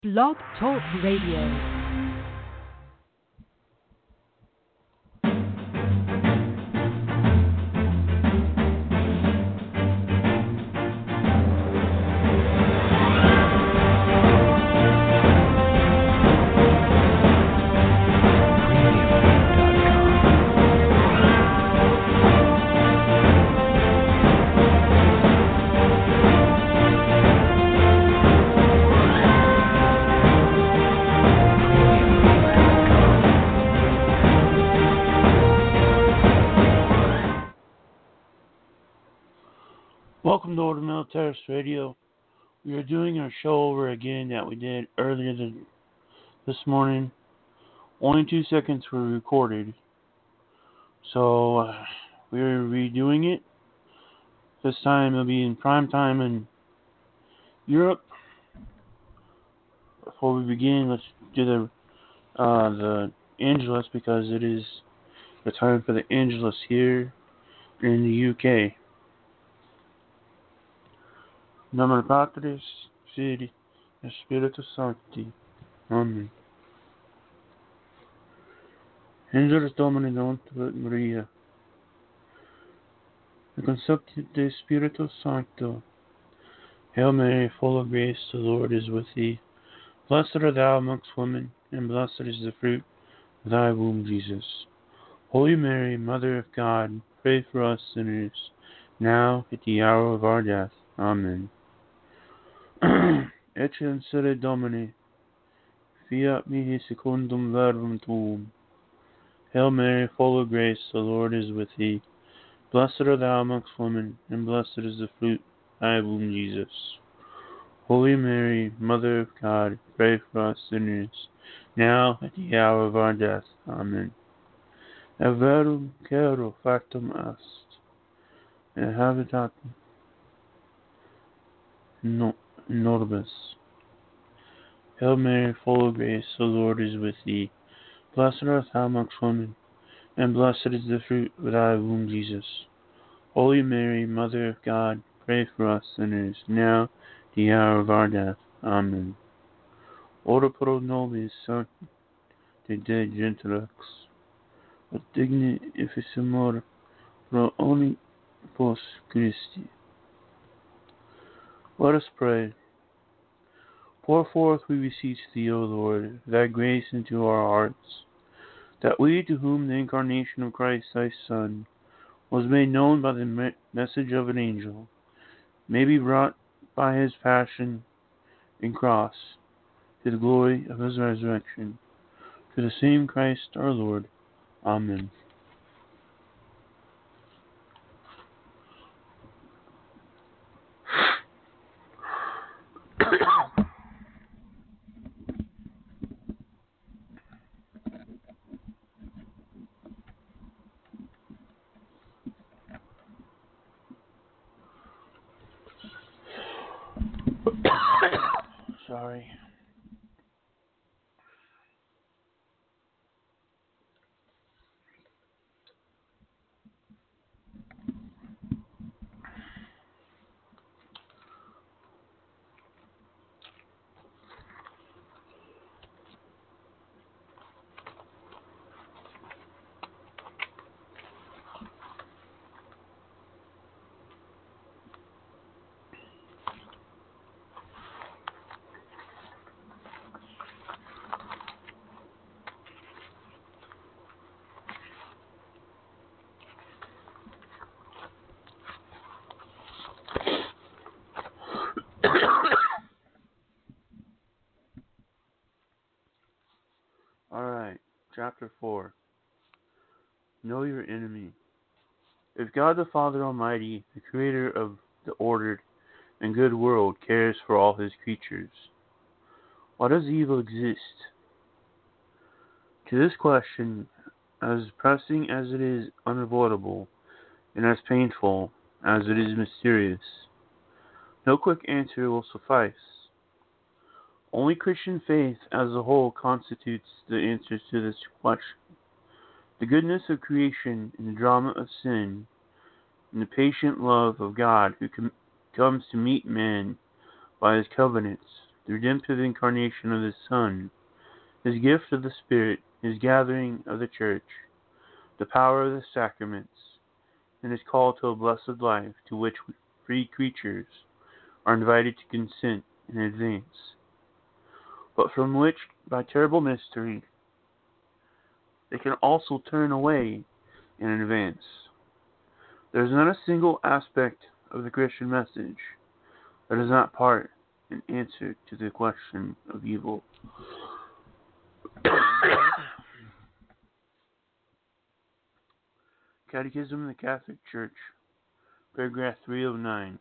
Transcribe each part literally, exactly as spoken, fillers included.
Blog Talk Radio. Welcome to Order Militaris Radio. We are doing our show over again that we did earlier than this morning. Only two seconds were recorded. So, uh, we're redoing it. This time it'll be in prime time in Europe. Before we begin, let's do the, uh, the Angelus because it is the time for the Angelus here in the U K. Nomine Patris, Filii, et Spiritus Sancti. Amen. Angelus Domini nunc et Maria, et concepit de Spiritus Sancto. Hail Mary, full of grace, the Lord is with thee. Blessed art thou amongst women, and blessed is the fruit of thy womb, Jesus. Holy Mary, Mother of God, pray for us sinners, now at the hour of our death. Amen. Ecce ancilla Domini, fiat mihi secundum verbum tuum. Hail Mary, full of grace, the Lord is with thee. Blessed art thou amongst women, and blessed is the fruit of thy womb, Jesus. Holy Mary, Mother of God, pray for us sinners, now at the hour of our death. Amen. Et verum caro factum est, et habitat no, nobis. Hail Mary, full of grace, the Lord is with thee. Blessed art thou amongst women, and blessed is the fruit of thy womb, Jesus. Holy Mary, Mother of God, pray for us sinners, now at the hour of our death. Amen. Ora pro nobis sancti de gentilix, et digni efficimur pro omnibus Christi. Let us pray. Pour forth, we beseech thee, O Lord, thy grace into our hearts, that we, to whom the incarnation of Christ thy Son was made known by the me- message of an angel, may be brought by his passion and cross to the glory of his resurrection. To the same Christ our Lord. Amen. Sorry. Alright, chapter four. Know your enemy. If God the Father Almighty, the creator of the ordered and good world, cares for all his creatures, why does evil exist? To this question, as pressing as it is unavoidable, and as painful as it is mysterious, no quick answer will suffice. Only Christian faith as a whole constitutes the answers to this question. The goodness of creation and the drama of sin, and the patient love of God who com- comes to meet man by his covenants, the redemptive incarnation of his Son, his gift of the Spirit, his gathering of the church, the power of the sacraments, and his call to a blessed life to which we free creatures are invited to consent in advance, but from which, by terrible mystery, they can also turn away in advance. There is not a single aspect of the Christian message that is not part and answer to the question of evil. Catechism of the Catholic Church, paragraph three oh nine.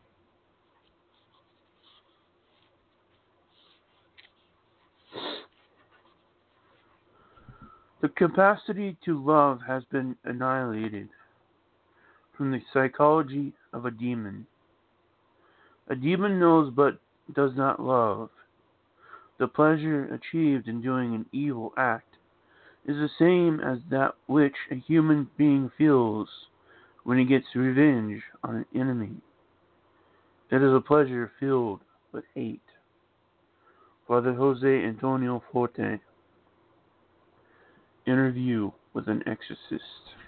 The capacity to love has been annihilated from the psychology of a demon. A demon knows but does not love. The pleasure achieved in doing an evil act is the same as that which a human being feels when he gets revenge on an enemy. It is a pleasure filled with hate. Father Jose Antonio Forte. Interview with an Exorcist.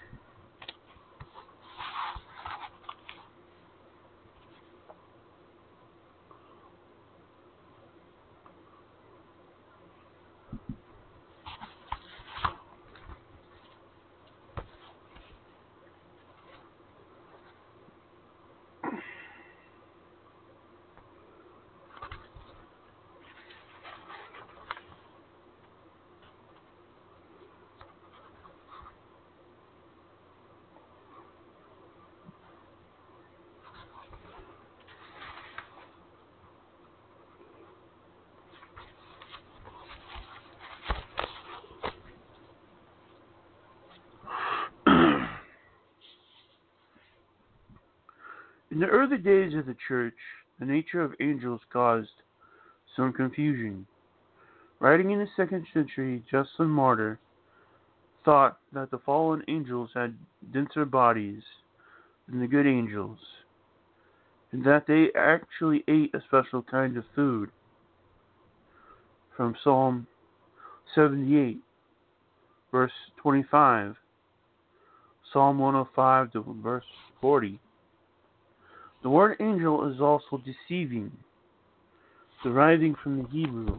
In the early days of the Church, the nature of angels caused some confusion. Writing in the second century, Justin Martyr thought that the fallen angels had denser bodies than the good angels, and that they actually ate a special kind of food. From Psalm seventy-eight, verse twenty-five, Psalm one oh five to verse forty. The word angel is also deceiving, deriving from the Hebrew.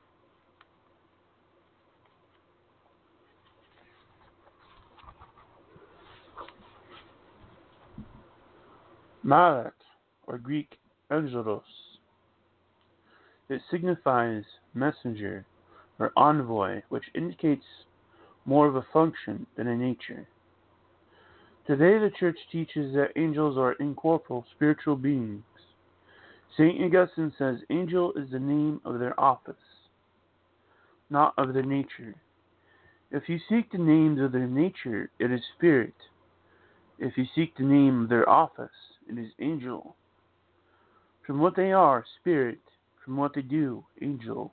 Malak, or Greek exodos. It signifies messenger or envoy, which indicates more of a function than a nature. Today the Church teaches that angels are incorporeal spiritual beings. Saint Augustine says angel is the name of their office, not of their nature. If you seek the names of their nature, it is spirit. If you seek the name of their office, it is angel. From what they are, spirit. From what they do, angel.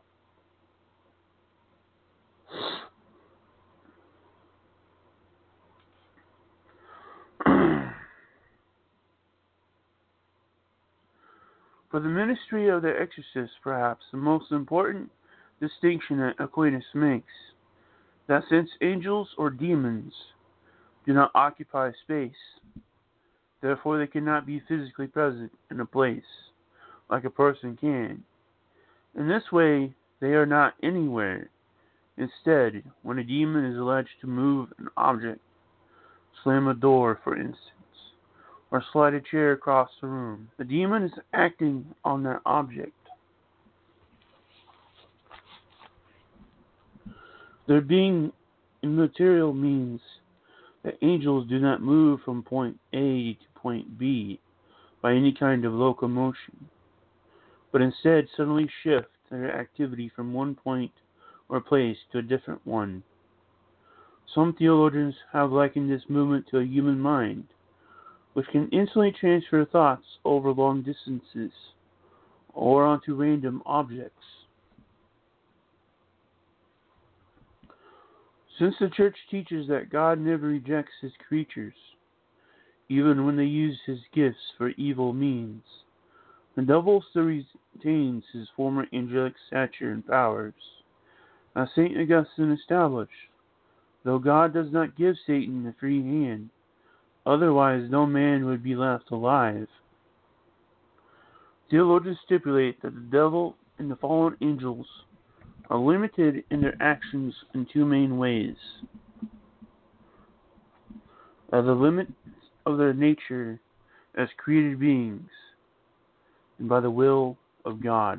For the ministry of the exorcist, perhaps the most important distinction that Aquinas makes, that since angels or demons do not occupy space, therefore they cannot be physically present in a place like a person can. In this way, they are not anywhere. Instead, when a demon is alleged to move an object, slam a door, for instance, or slide a chair across the room, the demon is acting on that object. Their being immaterial means that angels do not move from point A to point B by any kind of locomotion, but instead suddenly shift their activity from one point or place to a different one. Some theologians have likened this movement to a human mind, which can instantly transfer thoughts over long distances or onto random objects. Since the Church teaches that God never rejects His creatures, even when they use His gifts for evil means, The devil still retains his former angelic stature and powers, as Saint Augustine established, though God does not give Satan a free hand, otherwise no man would be left alive. Theologians stipulate that the devil and the fallen angels are limited in their actions in two main ways: by the limits of their nature as created beings, and by the will of God.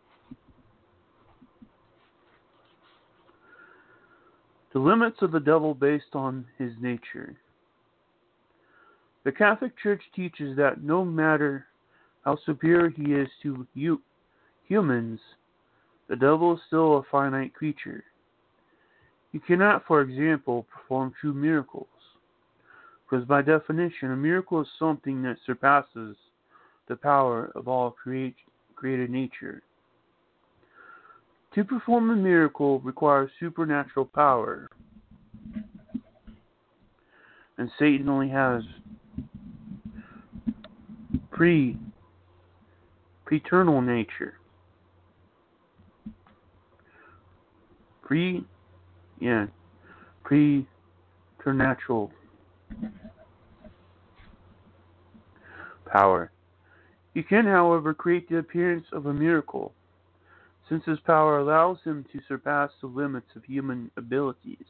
The limits of the devil based on his nature. The Catholic Church teaches that no matter how superior he is to you, humans, the devil is still a finite creature. He cannot, for example, perform true miracles, because by definition, a miracle is something that surpasses the power of all create, created nature. To perform a miracle requires supernatural power, and Satan only has pre preternal nature. Pre yeah, preternatural power. He can, however, create the appearance of a miracle, since his power allows him to surpass the limits of human abilities.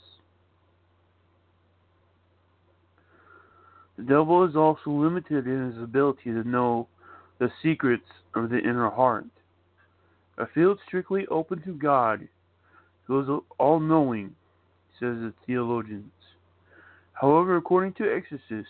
The devil is also limited in his ability to know the secrets of the inner heart. A field strictly open to God, who is all-knowing, says the theologians. However, according to exorcists,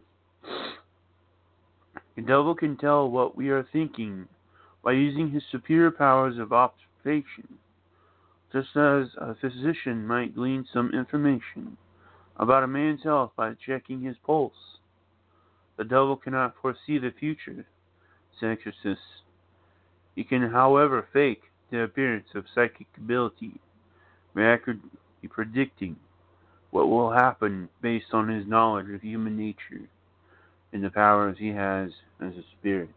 the devil can tell what we are thinking by using his superior powers of observation, just as a physician might glean some information about a man's health by checking his pulse. The devil cannot foresee the future, say exorcists. He can, however, fake the appearance of psychic ability by accurately predicting what will happen based on his knowledge of human nature and the powers he has as a spirit.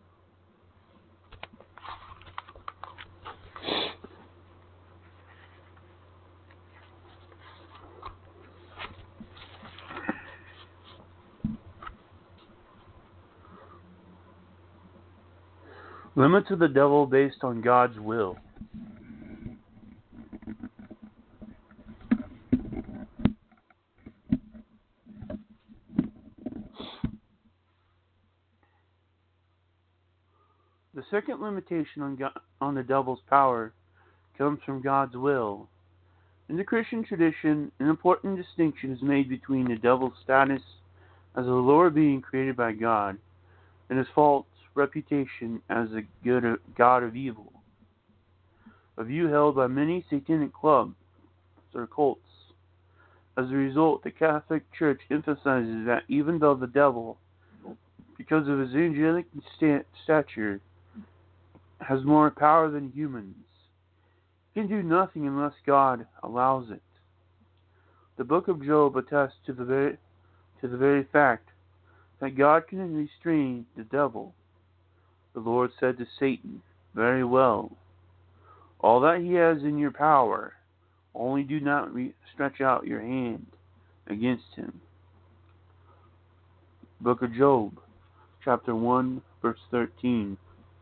Limits of the devil based on God's will. The second limitation on, God, on the devil's power comes from God's will. In the Christian tradition, an important distinction is made between the devil's status as a lower being created by God and his false reputation as a good god of evil, a view held by many satanic clubs or cults. As a result, the Catholic Church emphasizes that even though the devil, because of his angelic stature, has more power than humans, he can do nothing unless God allows it. The Book of Job attests to the very, to the very fact that God can restrain the devil. The Lord said to Satan, "Very well, all that he has in your power, only do not re- stretch out your hand against him." Book of Job, chapter one, verse thirteen.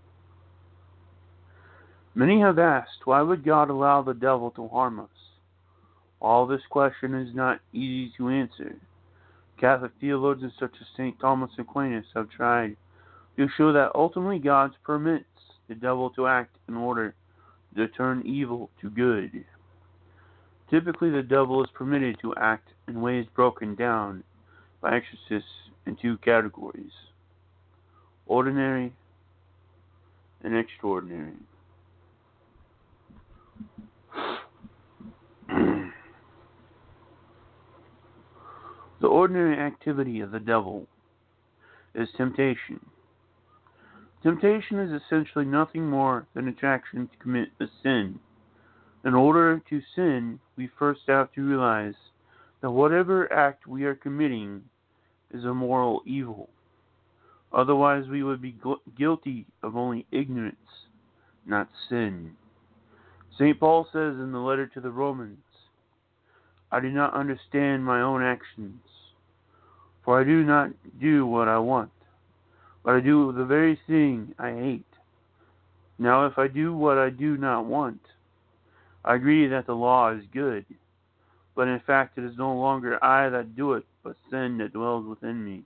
Many have asked, why would God allow the devil to harm us? All this question is not easy to answer. Catholic theologians such as Saint Thomas Aquinas have tried to show that ultimately God permits the devil to act in order to turn evil to good. Typically, the devil is permitted to act in ways broken down by exorcists in two categories: ordinary and extraordinary. The ordinary activity of the devil is temptation. Temptation is essentially nothing more than attraction to commit a sin. In order to sin, we first have to realize that whatever act we are committing is a moral evil. Otherwise, we would be gu- guilty of only ignorance, not sin. Saint Paul says in the letter to the Romans, I do not understand my own actions, for I do not do what I want, but I do the very thing I hate. Now if I do what I do not want, I agree that the law is good, but in fact it is no longer I that do it, but sin that dwells within me.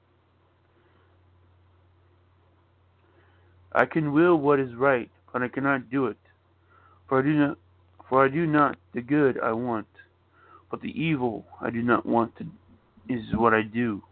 I can will what is right, but I cannot do it, for I do not, for I do not the good I want, but the evil I do not want to, is what I do.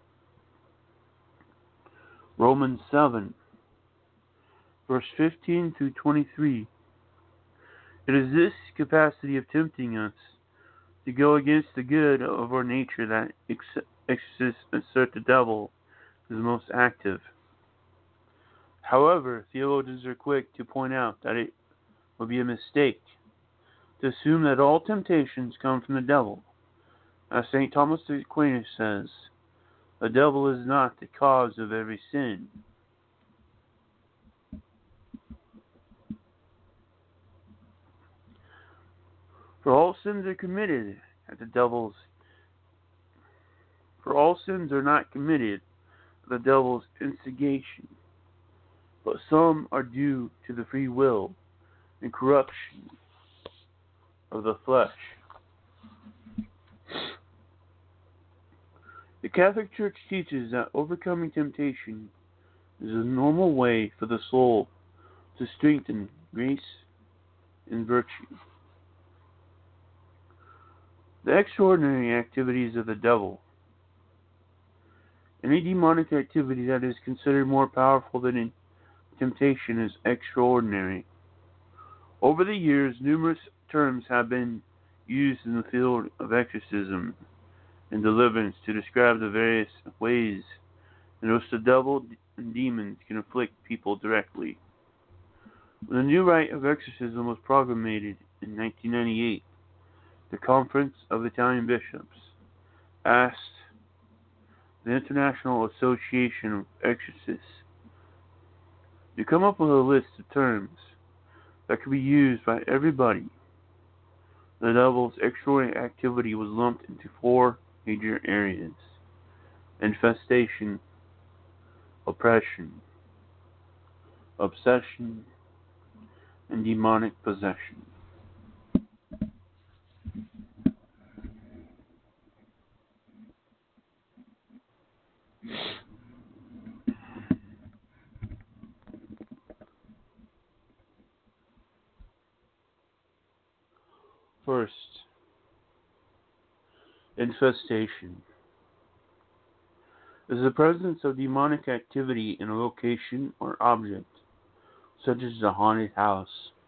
Romans seven, verse fifteen through twenty-three. It is this capacity of tempting us to go against the good of our nature that exercises the devil is most active. However, theologians are quick to point out that it would be a mistake to assume that all temptations come from the devil. As Saint Thomas Aquinas says, the devil is not the cause of every sin. For all sins are committed at the devil's for all sins are not committed at the devil's instigation, but some are due to the free will and corruption of the flesh. The Catholic Church teaches that overcoming temptation is a normal way for the soul to strengthen grace and virtue. The extraordinary activities of the devil. Any demonic activity that is considered more powerful than temptation is extraordinary. Over the years, numerous terms have been used in the field of exorcism and deliverance to describe the various ways in which the devil and demons can afflict people directly. When the new rite of exorcism was promulgated in nineteen ninety-eight, the Conference of Italian Bishops asked the International Association of Exorcists to come up with a list of terms that could be used by everybody. The devil's extraordinary activity was lumped into four major areas: infestation, oppression, obsession, and demonic possession. First, infestation is the presence of demonic activity in a location or object, such as a haunted house.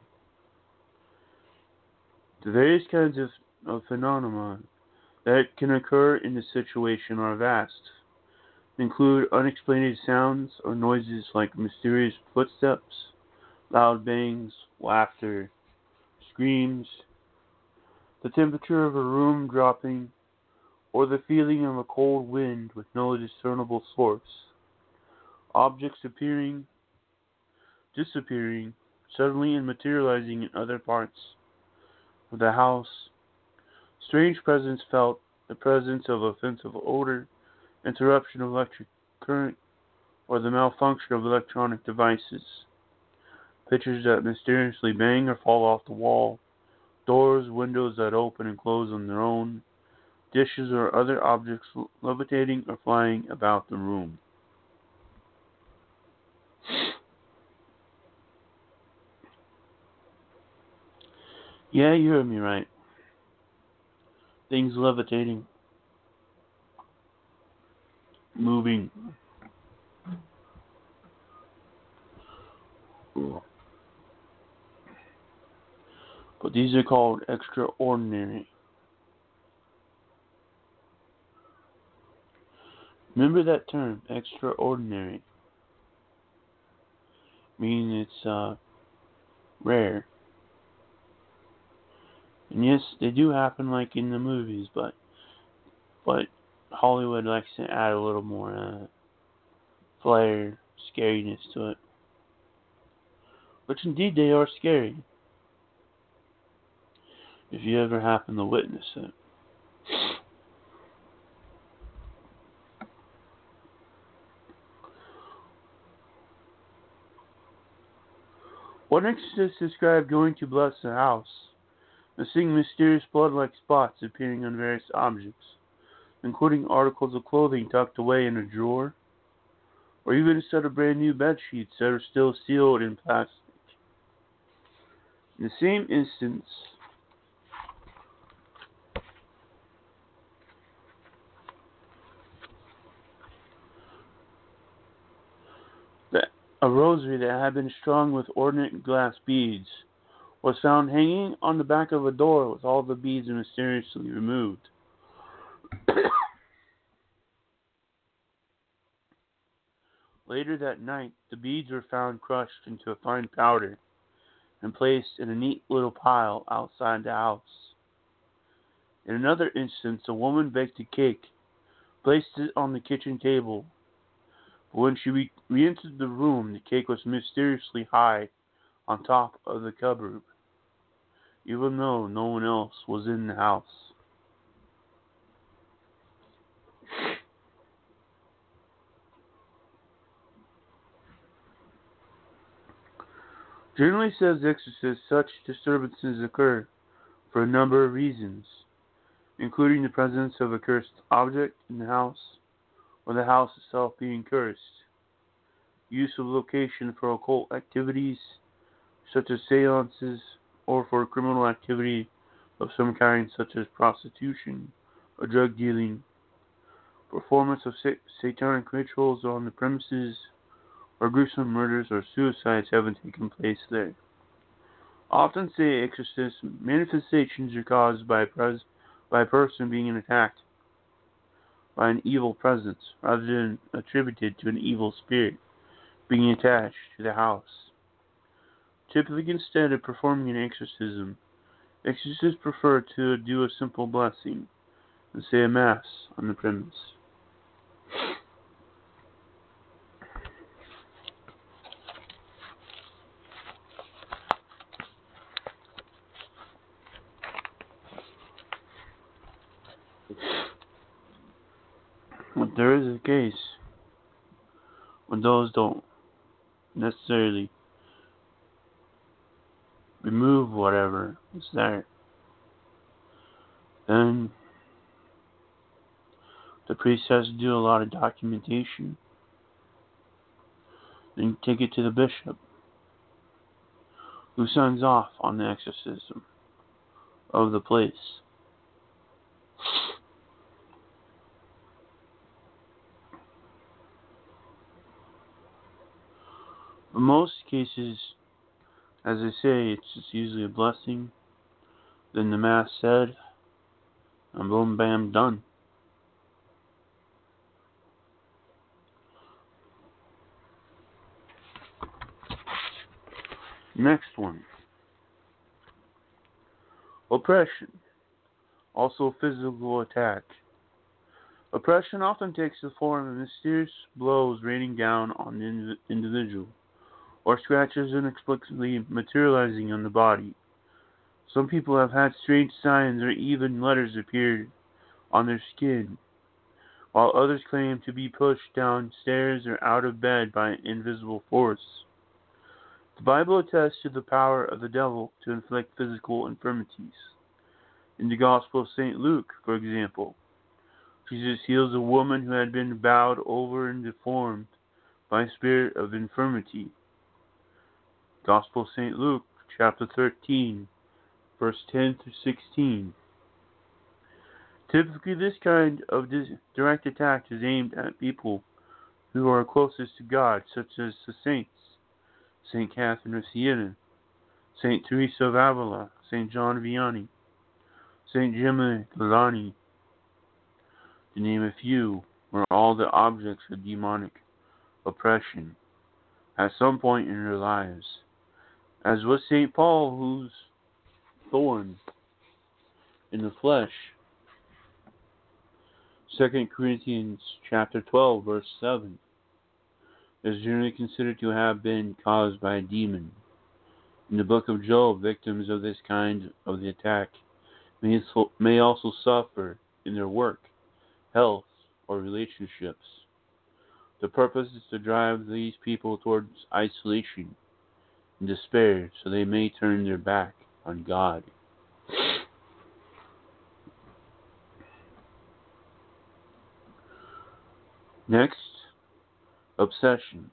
The various kinds of, of phenomena that can occur in the situation are vast. They include unexplained sounds or noises like mysterious footsteps, loud bangs, laughter, screams, the temperature of a room dropping, or the feeling of a cold wind with no discernible source, objects appearing, disappearing, suddenly and materializing in other parts of the house, strange presence felt, the presence of offensive odor, interruption of electric current, or the malfunction of electronic devices, pictures that mysteriously bang or fall off the wall, doors, windows that open and close on their own, dishes or other objects levitating or flying about the room. Yeah, you heard me right. Things levitating, moving. But these are called extraordinary. Remember that term, extraordinary. Meaning it's uh, rare. And yes, they do happen like in the movies, but but Hollywood likes to add a little more uh, flair, scariness to it. Which indeed they are scary, if you ever happen to witness it. One exorcist described going to bless a house and seeing mysterious blood-like spots appearing on various objects, including articles of clothing tucked away in a drawer, or even a set of brand new bed sheets that are still sealed in plastic. In the same instance, that a rosary that had been strung with ornate glass beads was found hanging on the back of a door with all the beads mysteriously removed. Later that night, the beads were found crushed into a fine powder and placed in a neat little pile outside the house. In another instance, a woman baked a cake, placed it on the kitchen table, but when she re- re-entered the room, the cake was mysteriously high on top of the cupboard, even though no one else was in the house. Generally, says the exorcist, such disturbances occur for a number of reasons, including the presence of a cursed object in the house, or the house itself being cursed, use of location for occult activities, such as seances, or for criminal activity of some kind, such as prostitution or drug dealing, performance of sa- satanic rituals on the premises, or gruesome murders or suicides having taken place there. Often say exorcist manifestations are caused by a, pres- by a person being attacked by an evil presence, rather than attributed to an evil spirit being attached to the house. Typically, instead of performing an exorcism, exorcists prefer to do a simple blessing and say a mass on the premise. But there is a case when those don't necessarily remove whatever is there. Then the priest has to do a lot of documentation. Then take it to the bishop, who signs off on the exorcism of the place. In most cases, as I say, it's just usually a blessing, then the mass said, and boom, bam, done. Next one. Oppression. Also physical attack. Oppression often takes the form of mysterious blows raining down on the indiv- individual, or scratches inexplicably materializing on the body. Some people have had strange signs or even letters appear on their skin, while others claim to be pushed downstairs or out of bed by an invisible force. The Bible attests to the power of the devil to inflict physical infirmities. In the Gospel of Saint Luke, for example, Jesus heals a woman who had been bowed over and deformed by a spirit of infirmity. Gospel of Saint Luke, chapter thirteen, verse ten through sixteen. Typically, this kind of direct attack is aimed at people who are closest to God, such as the saints, Saint Catherine of Siena, Saint Teresa of Avila, Saint John Vianney, Saint Gemma Galani, to name a few, were all the objects of demonic oppression at some point in their lives, as was Saint Paul, whose thorn in the flesh, Second Corinthians chapter twelve, verse seven, is generally considered to have been caused by a demon. In the book of Job, victims of this kind of the attack may, may also suffer in their work, health, or relationships. The purpose is to drive these people towards isolation and despair so they may turn their back on God. Next, obsession,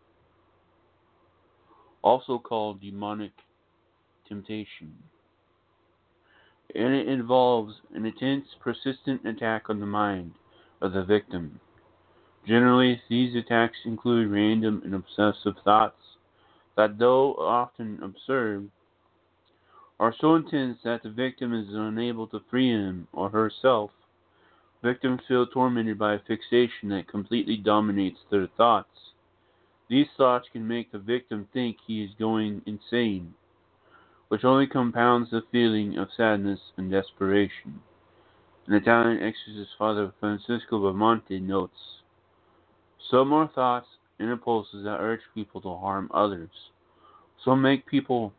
also called demonic temptation. And it involves an intense, persistent attack on the mind of the victim. Generally, these attacks include random and obsessive thoughts that, though often absurd, are so intense that the victim is unable to free him or herself. Victims feel tormented by a fixation that completely dominates their thoughts. These thoughts can make the victim think he is going insane, which only compounds the feeling of sadness and desperation. An Italian exorcist, Father Francisco Bamonte, notes, "Some are thoughts and impulses that urge people to harm others. Some make people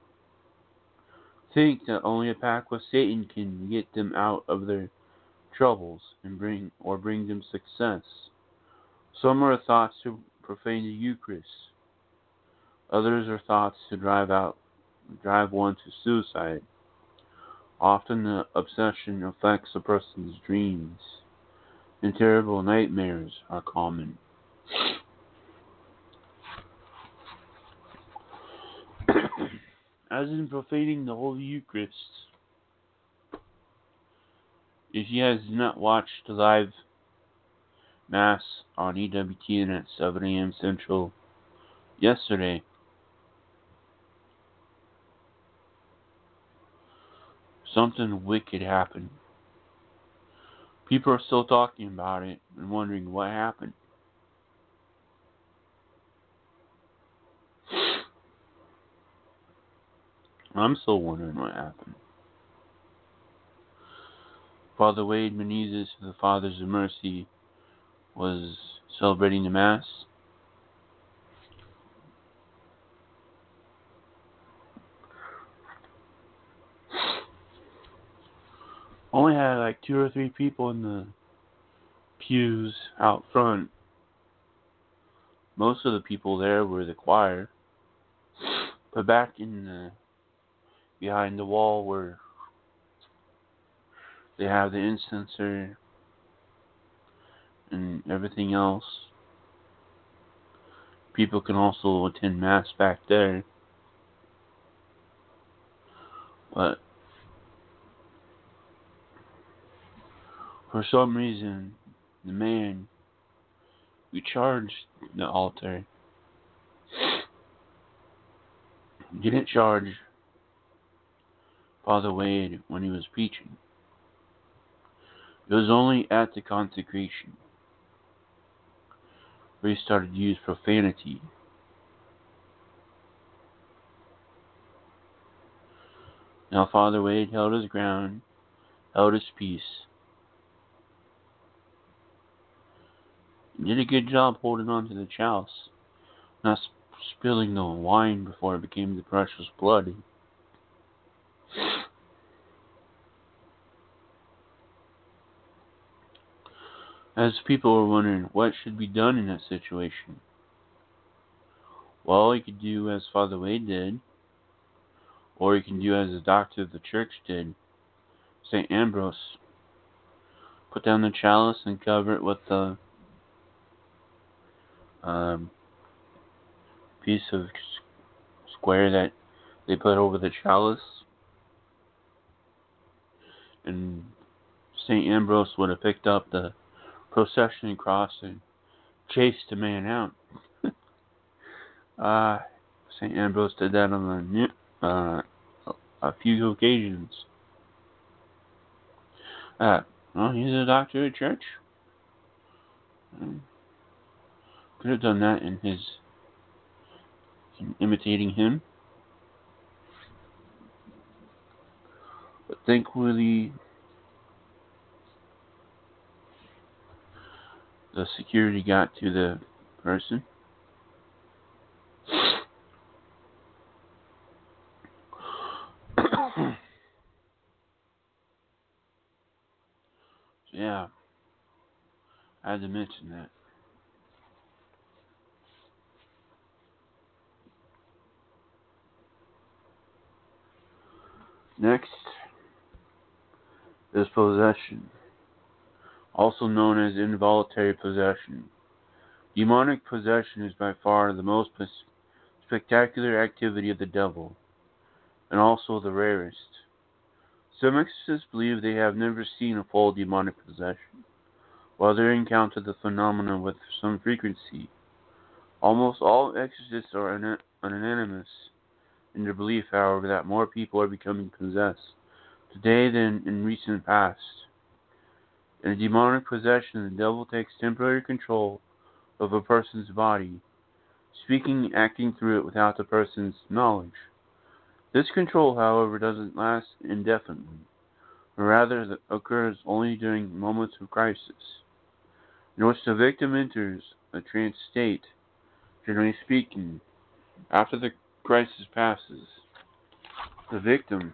think that only a pact with Satan can get them out of their troubles and bring or bring them success. Some are thoughts to profane the Eucharist. Others are thoughts to drive out, drive one to suicide. Often the obsession affects a person's dreams, and terrible nightmares are common." As in profaning the Holy Eucharist, if you guys did not watch the live Mass on E W T N at seven a.m. Central yesterday, something wicked happened. People are still talking about it and wondering what happened. I'm still wondering what happened. Father Wade Menezes of the Fathers of Mercy was celebrating the Mass. Only had like two or three people in the pews out front. Most of the people there were the choir. But back in the behind the wall where they have the incenser and everything else, people can also attend Mass back there. But for some reason, the man who charged the altar didn't charge Father Wade when he was preaching. It was only at the consecration where he started to use profanity. Now Father Wade held his ground, held his peace. He did a good job holding on to the chalice, not spilling the wine before it became the precious blood. As people were wondering what should be done in that situation, well, you could do as Father Wade did, or you can do as the doctor of the church did, Saint Ambrose. Put down the chalice and cover it with the um, piece of square that they put over the chalice, and Saint Ambrose would have picked up the procession cross and chased the man out. uh, Saint Ambrose did that on a, uh, a few occasions. Uh, well, he's a doctor at church. Um, could have done that in his in imitating him. But thankfully, the security got to the person So yeah, I had to mention that. Next is possession, also known as involuntary possession. Demonic possession is by far the most spectacular activity of the devil, and also the rarest. Some exorcists believe they have never seen a full demonic possession, while they encounter the phenomenon with some frequency. Almost all exorcists are unanimous in their belief, however, that more people are becoming possessed today than in recent past. In a demonic possession, the devil takes temporary control of a person's body, speaking and acting through it without the person's knowledge. This control, however, doesn't last indefinitely, or rather occurs only during moments of crisis, in which the victim enters a trance state. Generally speaking, after the crisis passes, the victim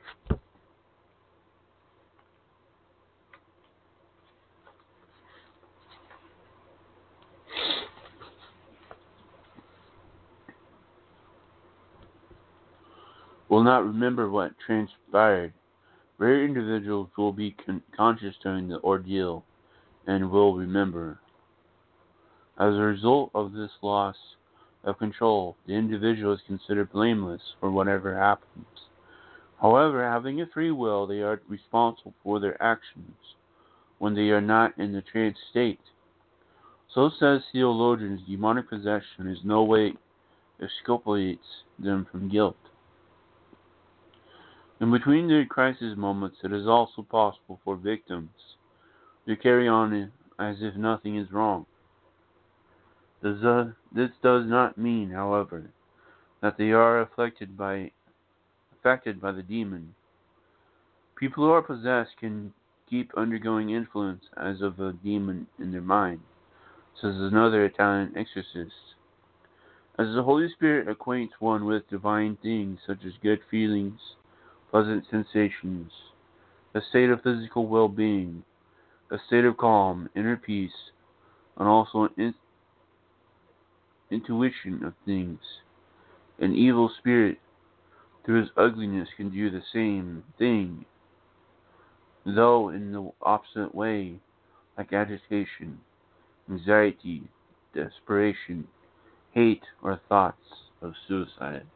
will not remember what transpired. Rare individuals will be con- conscious during the ordeal and will remember. As a result of this loss of control, the individual is considered blameless for whatever happens. However, having a free will, they are responsible for their actions when they are not in the trance state. So says theologians, demonic possession in no way exculpates them from guilt. In between the crisis moments, it is also possible for victims to carry on as if nothing is wrong. This, uh, this does not mean, however, that they are afflicted by, affected by the demon. People who are possessed can keep undergoing influence as of a demon in their mind, says another Italian exorcist. As the Holy Spirit acquaints one with divine things such as good feelings, pleasant sensations, a state of physical well-being, a state of calm, inner peace, and also an in- intuition of things. An evil spirit, through his ugliness, can do the same thing, though in the opposite way, like agitation, anxiety, desperation, hate, or thoughts of suicide.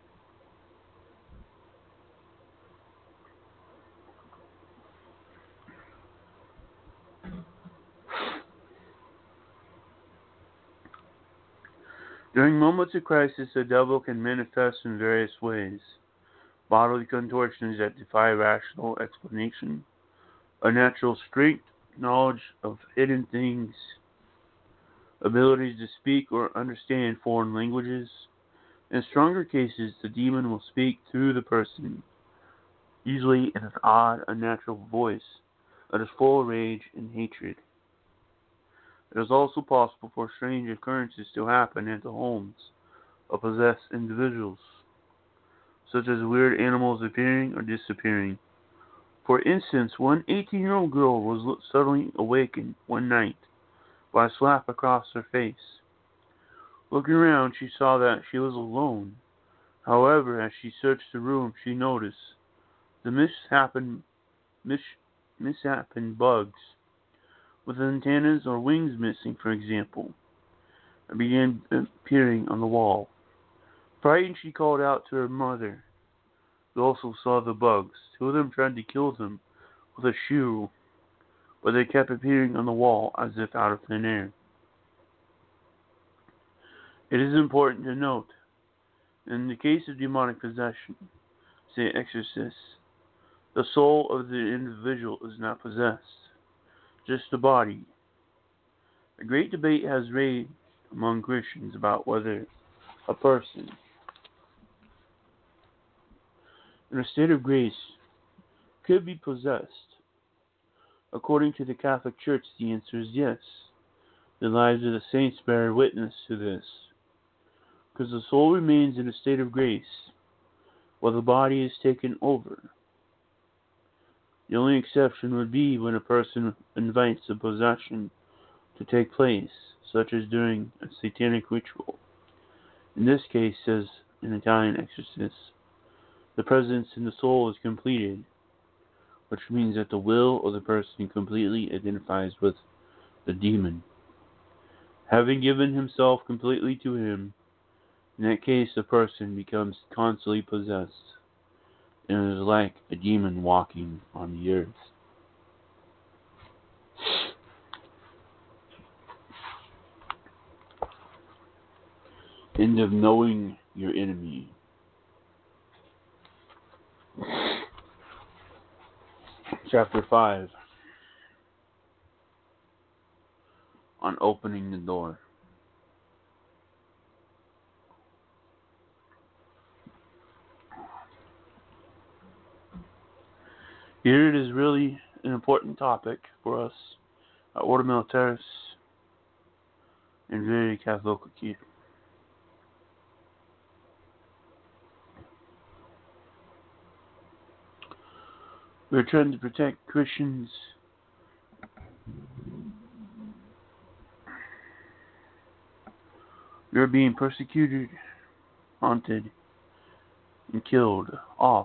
During moments of crisis, the devil can manifest in various ways. Bodily contortions that defy rational explanation, unnatural strength, knowledge of hidden things, abilities to speak or understand foreign languages. In stronger cases, the demon will speak through the person, usually in an odd, unnatural voice that is full of rage and hatred. It is also possible for strange occurrences to happen at the homes of possessed individuals, such as weird animals appearing or disappearing. For instance, one eighteen-year-old girl was suddenly awakened one night by a slap across her face. Looking around, she saw that she was alone. However, as she searched the room, she noticed the misshapen, mis, misshapen bugs with antennas or wings missing, for example, and began appearing on the wall. Frightened, she called out to her mother, who also saw the bugs. Two of them tried to kill them with a shoe, but they kept appearing on the wall as if out of thin air. It is important to note, in the case of demonic possession, say exorcists, the soul of the individual is not possessed, just the body. A great debate has raged among Christians about whether a person in a state of grace could be possessed. According to the Catholic Church, the answer is yes. The lives of the saints bear witness to this, because the soul remains in a state of grace while the body is taken over. The only exception would be when a person invites a possession to take place, such as during a satanic ritual. In this case, says an Italian exorcist, the presence in the soul is completed, which means that the will of the person completely identifies with the demon. Having given himself completely to him, in that case the person becomes constantly possessed, and is like a demon walking on the earth. End of knowing your enemy. Chapter five. On opening the door. Here it is really an important topic for us at Order Militaris and Veri Catholici. We're trying to protect Christians who are being persecuted, haunted, and killed off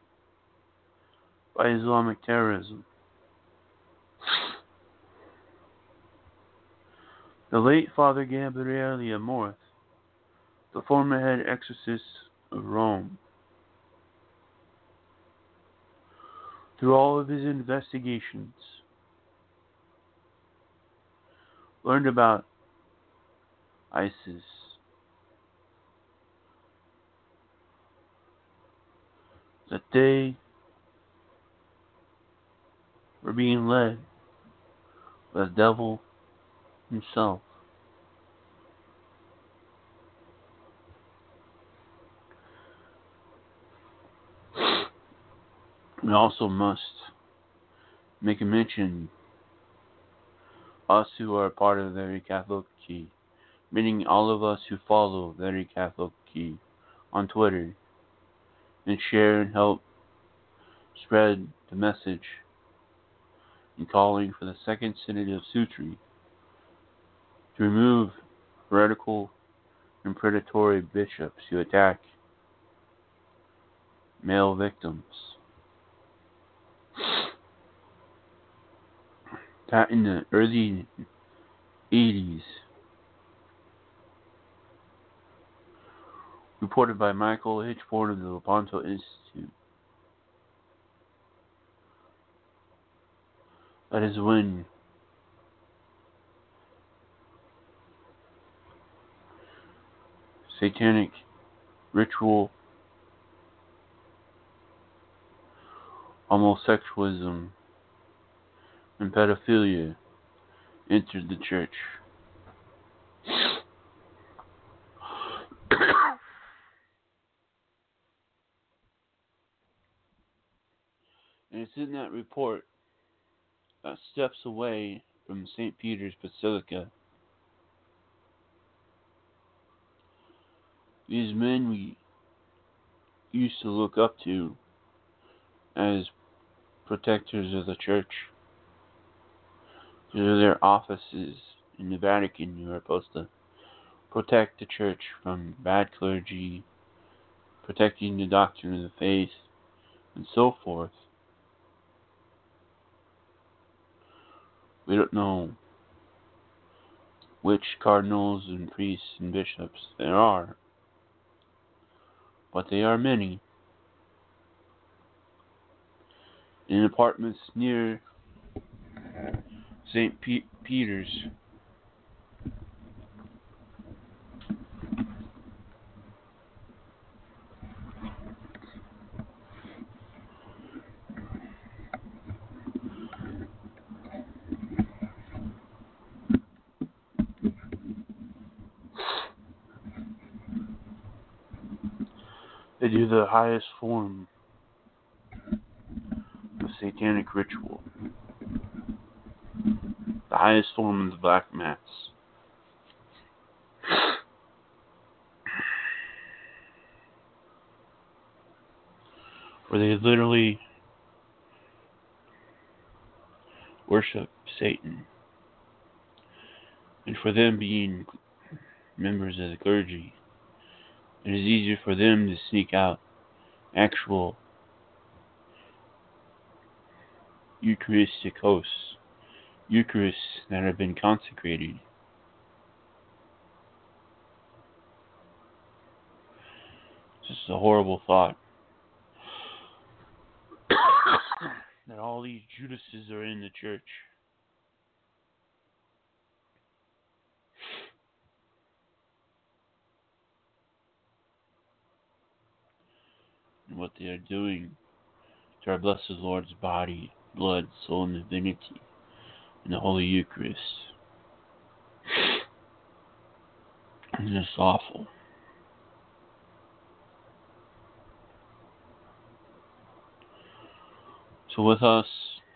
by Islamic terrorism. The late Father Gabriele Amorth, the former head exorcist of Rome, through all of his investigations, learned about ISIS, that they were being led by the devil himself. We also must make a mention, us who are part of Veri Catholici, meaning all of us who follow Veri Catholici on Twitter, and share and help spread the message in calling for the Second Synod of Sutri to remove heretical and predatory bishops who attack male victims. That in the early eighties, reported by Michael Hitchford of the Lepanto Institute, that is when satanic ritual, homosexualism, and pedophilia entered the church. And it's in that report that steps away from Saint Peter's Basilica, these men we used to look up to as protectors of the church, because of their offices in the Vatican who are supposed to protect the church from bad clergy, protecting the doctrine of the faith, and so forth. We don't know which cardinals and priests and bishops there are, but they are many. In apartments near Saint P- Peter's, they do the highest form of satanic ritual, the highest form of the Black Mass. Where they literally worship Satan. And for them being members of the clergy, it is easier for them to seek out actual Eucharistic hosts, Eucharists that have been consecrated. It's just a horrible thought that all these Judases are in the church. And what they are doing to our blessed Lord's body, blood, soul, and divinity in the Holy Eucharist. It's just awful. So with us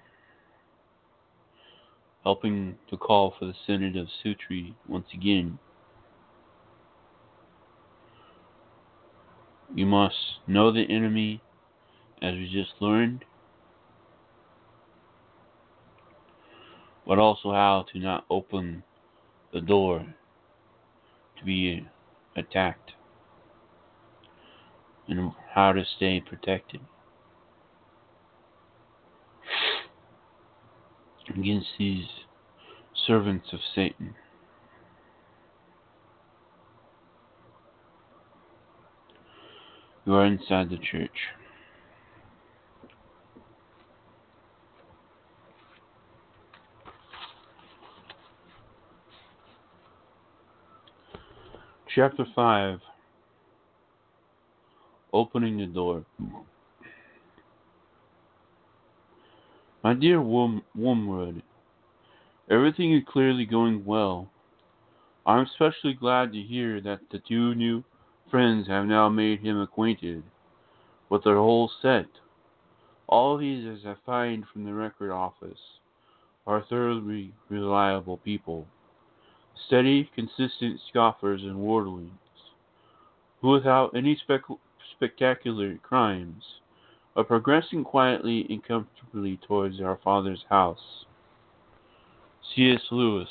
helping to call for the Synod of Sutri once again, we must know the enemy, as we just learned, but also how to not open the door to be attacked, and how to stay protected against these servants of Satan. Who are inside the church. Chapter five. Opening the door. My dear Worm- Wormwood, everything is clearly going well. I am especially glad to hear that the two new friends have now made him acquainted with their whole set. All these, as I find from the record office, are thoroughly reliable people, steady, consistent scoffers and worldlings, who without any spec- spectacular crimes are progressing quietly and comfortably towards our Father's house. C S. Lewis,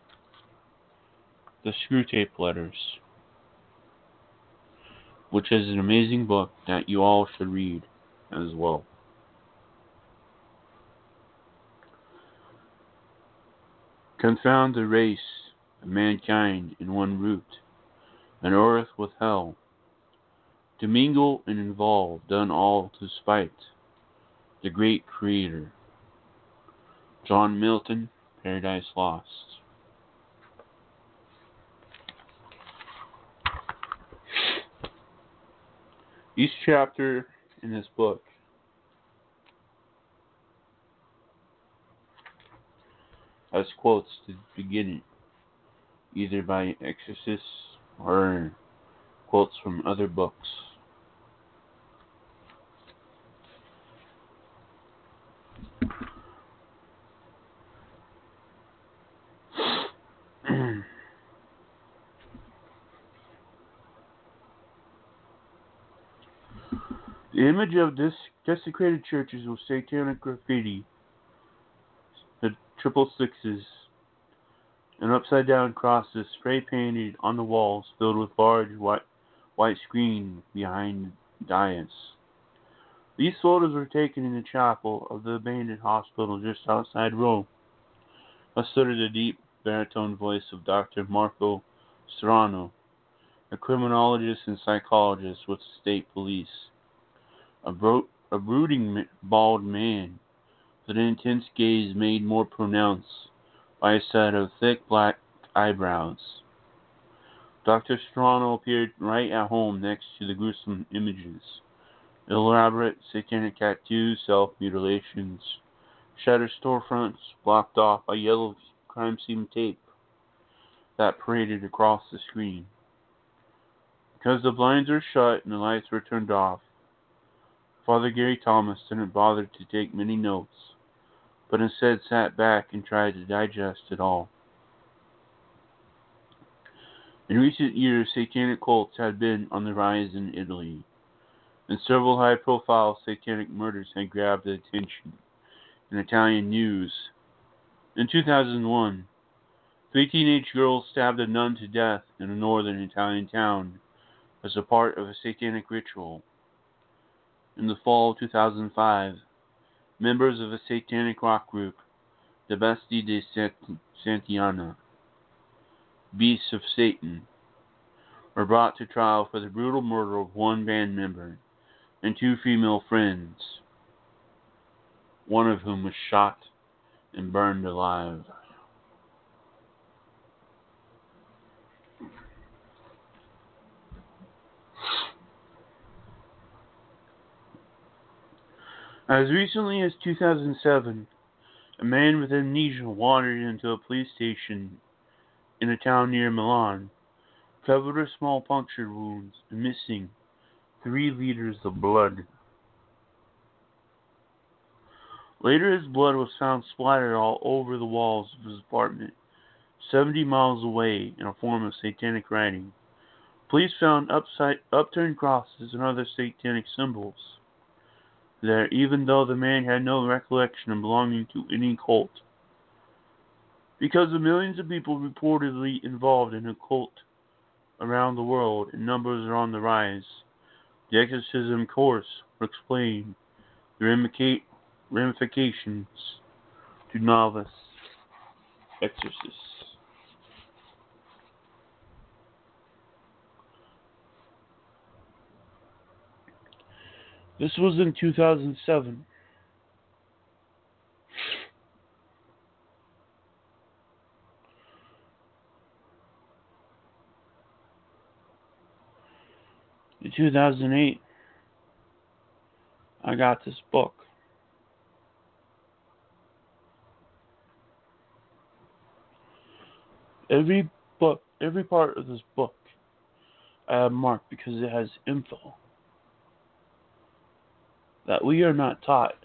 The Screwtape Letters, which is an amazing book that you all should read as well. Confound the race of mankind in one root, and earth with hell, to mingle and involve, done all to spite the great Creator. John Milton, Paradise Lost. Each chapter in this book has quotes to begin it, either by exorcists or quotes from other books. The image of this desecrated churches with satanic graffiti, the triple sixes, and upside down crosses spray painted on the walls filled with large white, white screen behind dais. These photos were taken in the chapel of the abandoned hospital just outside Rome. Uttered the deep baritone voice of Doctor Marco Serrano, a criminologist and psychologist with the state police. A, bro- a brooding, bald man with an intense gaze made more pronounced by a set of thick black eyebrows. Doctor Serrano appeared right at home next to the gruesome images. Elaborate satanic tattoos, self-mutilations, shattered storefronts blocked off by yellow crime scene tape that paraded across the screen. Because the blinds were shut and the lights were turned off, Father Gary Thomas didn't bother to take many notes, but instead sat back and tried to digest it all. In recent years, satanic cults had been on the rise in Italy, and several high-profile satanic murders had grabbed the attention in Italian news. In two thousand one, three teenage girls stabbed a nun to death in a northern Italian town as a part of a satanic ritual. In the fall of two thousand five, members of a satanic rock group, the Bestie de Santillana, Beasts of Satan, were brought to trial for the brutal murder of one band member and two female friends, one of whom was shot and burned alive. As recently as two thousand seven, a man with amnesia wandered into a police station in a town near Milan, covered with small puncture wounds and missing three liters of blood. Later, his blood was found splattered all over the walls of his apartment, seventy miles away, in a form of satanic writing. Police found upside, upturned crosses and other satanic symbols there, even though the man had no recollection of belonging to any cult. Because of millions of people reportedly involved in a cult around the world, and numbers are on the rise, the exorcism course will explain the ramifications to novice exorcists. This was in two thousand seven. In two thousand eight, I got this book. Every book, every part of this book, I have marked because it has info that we are not taught.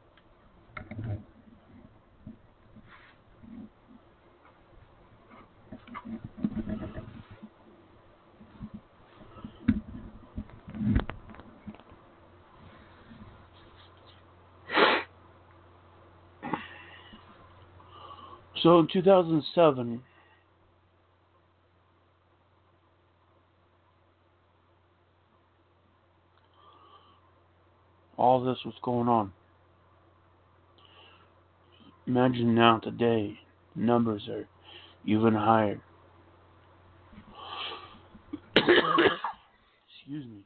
So in two thousand seven, all this was going on. Imagine now today, the numbers are even higher. Excuse me.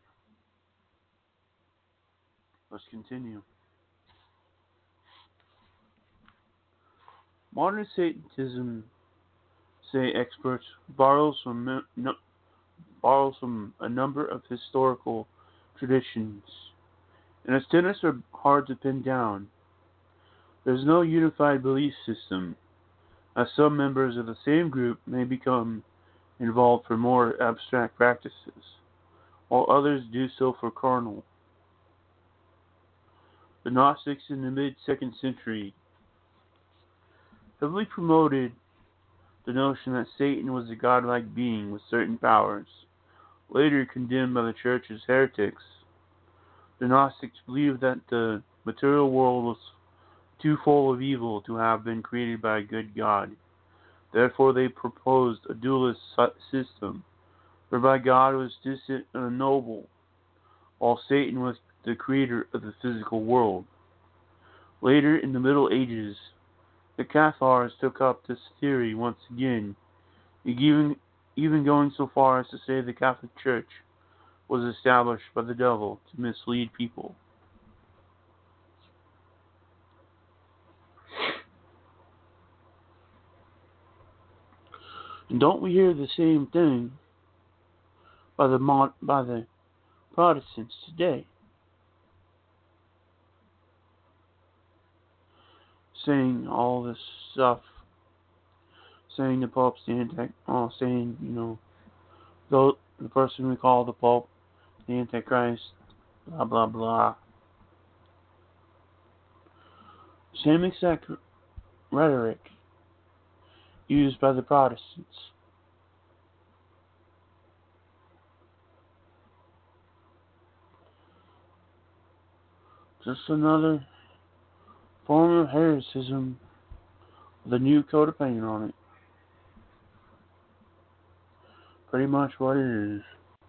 Let's continue. Modern Satanism, say experts, borrows from no, borrows from a number of historical traditions, and its tenets are hard to pin down. There is no unified belief system, as some members of the same group may become involved for more abstract practices, while others do so for carnal. The Gnostics in the mid-second century heavily promoted the notion that Satan was a godlike being with certain powers, later condemned by the church as heretics. The Gnostics believed that the material world was too full of evil to have been created by a good God. Therefore, they proposed a dualist system, whereby God was distant and unknowable, while Satan was the creator of the physical world. Later, in the Middle Ages, the Cathars took up this theory once again, even, even going so far as to say the Catholic Church was established by the devil to mislead people. And don't we hear the same thing by the mod, by the Protestants today, saying all this stuff, saying the Pope's the anti, oh, saying you know, the the person we call the Pope, the Antichrist, blah blah blah. Same exact rhetoric used by the Protestants. Just another form of hereticism with a new coat of paint on it. Pretty much what it is.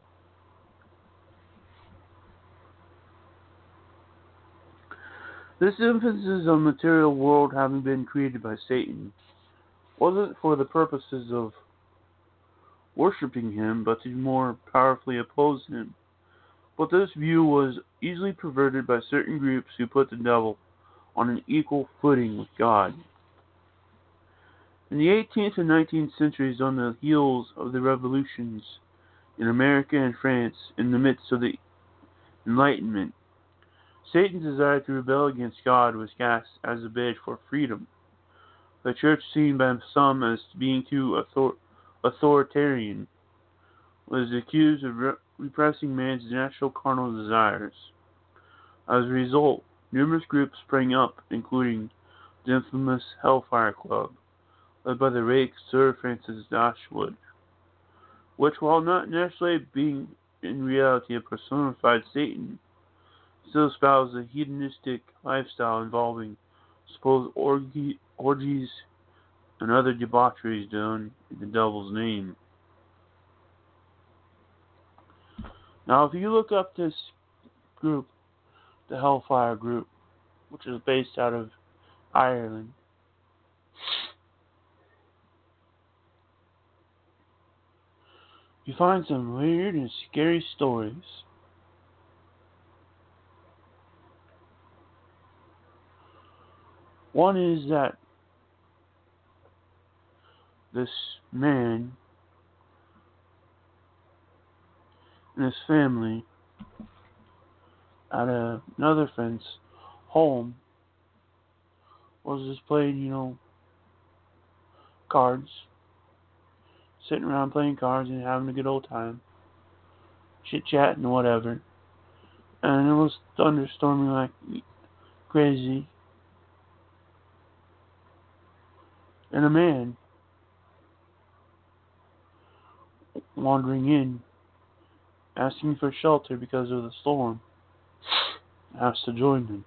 This emphasis on material world having been created by Satan wasn't for the purposes of worshipping him, but to more powerfully oppose him. But this view was easily perverted by certain groups who put the devil on an equal footing with God. In the eighteenth and nineteenth centuries, on the heels of the revolutions in America and France, in the midst of the Enlightenment, Satan's desire to rebel against God was cast as a bid for freedom. The church, seen by some as being too author- authoritarian, was accused of re- repressing man's natural carnal desires. As a result, numerous groups sprang up, including the infamous Hellfire Club, led by the rake Sir Francis Dashwood, which, while not necessarily being in reality a personified Satan, still espoused a hedonistic lifestyle involving supposed orgy- orgies and other debaucheries done in the devil's name. Now, if you look up this group, the Hellfire Group, which is based out of Ireland, you find some weird and scary stories. One is that this man and his family at a, another friend's home was just playing, you know, cards, sitting around playing cards and having a good old time, chit chatting and whatever. And it was thunderstorming like crazy. And a man wandering in, asking for shelter because of the storm, asked to join him.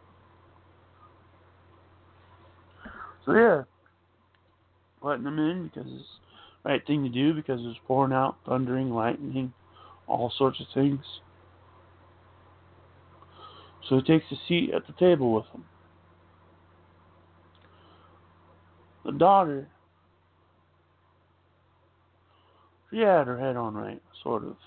So yeah, letting him in because it's the right thing to do, because it's pouring out, thundering, lightning, all sorts of things. So he takes a seat at the table with him. The daughter, she had her head on right, sort of.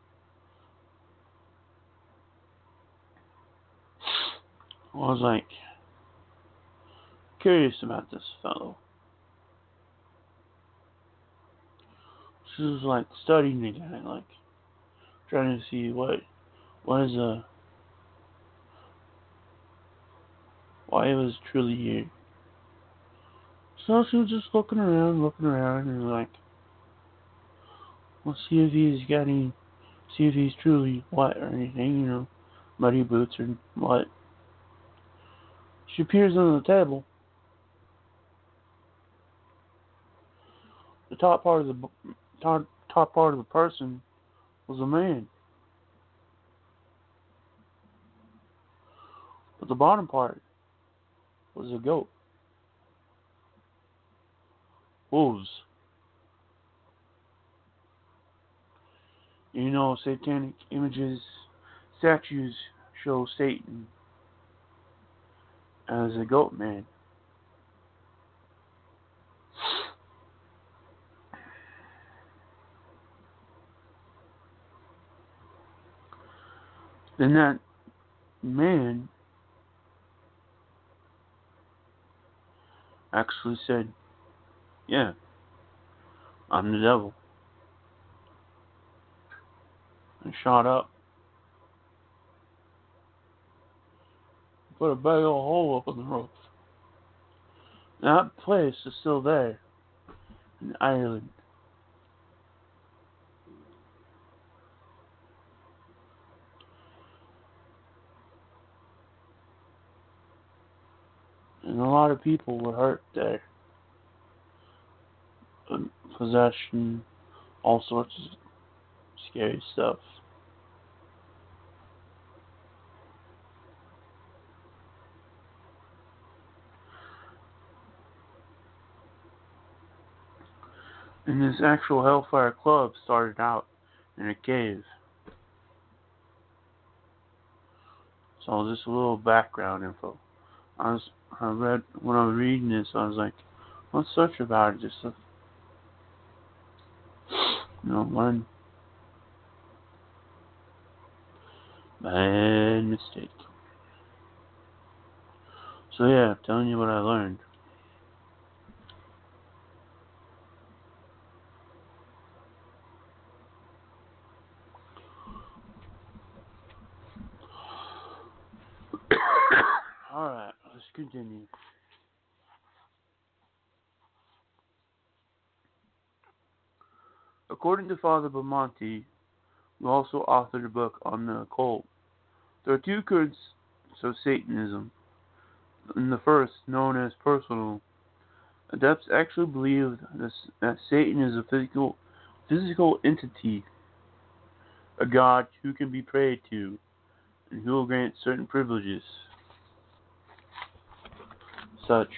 I was like curious about this fellow. She was like studying the guy, like trying to see what what is a why he was truly here. So she was just looking around, looking around, and like, we'll see if he's got any, see if he's truly wet or anything, you know, muddy boots or what. She appears on the table. The top part of the top, top part of the person was a man, but the bottom part was a goat. Wolves. You know, satanic images, statues show Satan as a goat man. Then that man actually said, yeah, I'm the devil. And shot up. Put a big old hole up in the roof. That place is still there in Ireland. And a lot of people were hurt there. Possession, all sorts of scary stuff. And this actual Hellfire Club started out in a cave. So just a little background info. I was I read when I was reading this, I was like, let's search about it, just to, you know, learn. Bad mistake. So yeah, I'm telling you what I learned. Alright, let's continue. According to Father Bamonte, who also authored a book on the occult, there are two currents of Satanism. In the first, known as personal, adepts actually believe that Satan is a physical, physical entity, a god who can be prayed to, and who will grant certain privileges, such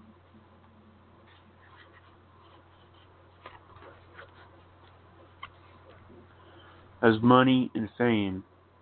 as money and fame.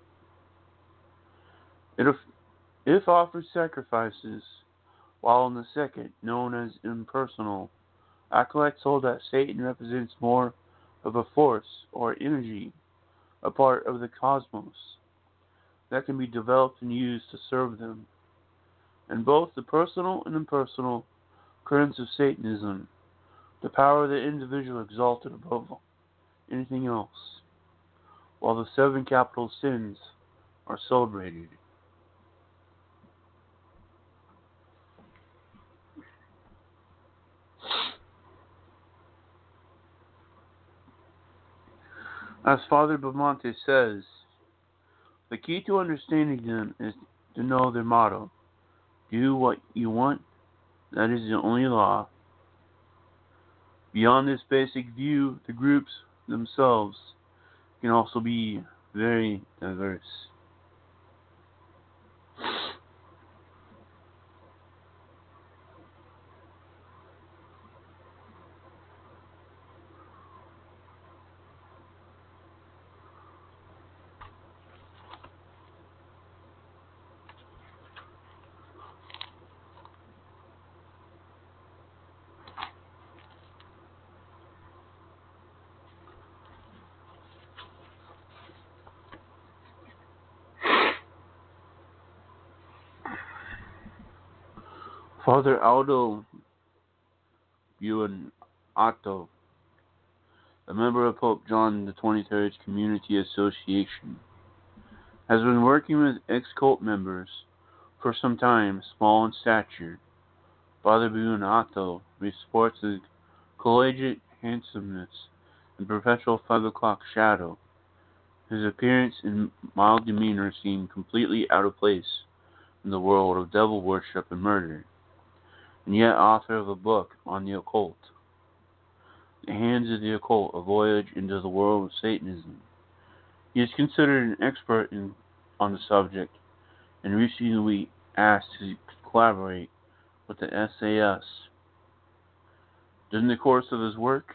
If, if offered sacrifices, while in the second, known as impersonal, acolytes hold that Satan represents more of a force or energy, a part of the cosmos, that can be developed and used to serve them. In both the personal and impersonal currents of Satanism, the power of the individual exalted above anything else, while the seven capital sins are celebrated. As Father Bamonte says, the key to understanding them is to know their motto. Do what you want, that is the only law. Beyond this basic view, the groups themselves can also be very diverse. Father Aldo Buonato, a member of Pope John the twenty-third's Community Association, has been working with ex-cult members for some time, small in stature. Father Buonato sports a collegiate handsomeness and perpetual five o'clock shadow. His appearance and mild demeanor seem completely out of place in the world of devil worship and murder, and yet author of a book on the occult, The Hands of the Occult, A Voyage into the World of Satanism. He is considered an expert in, on the subject, and recently asked to collaborate with the S A S. During the course of his work,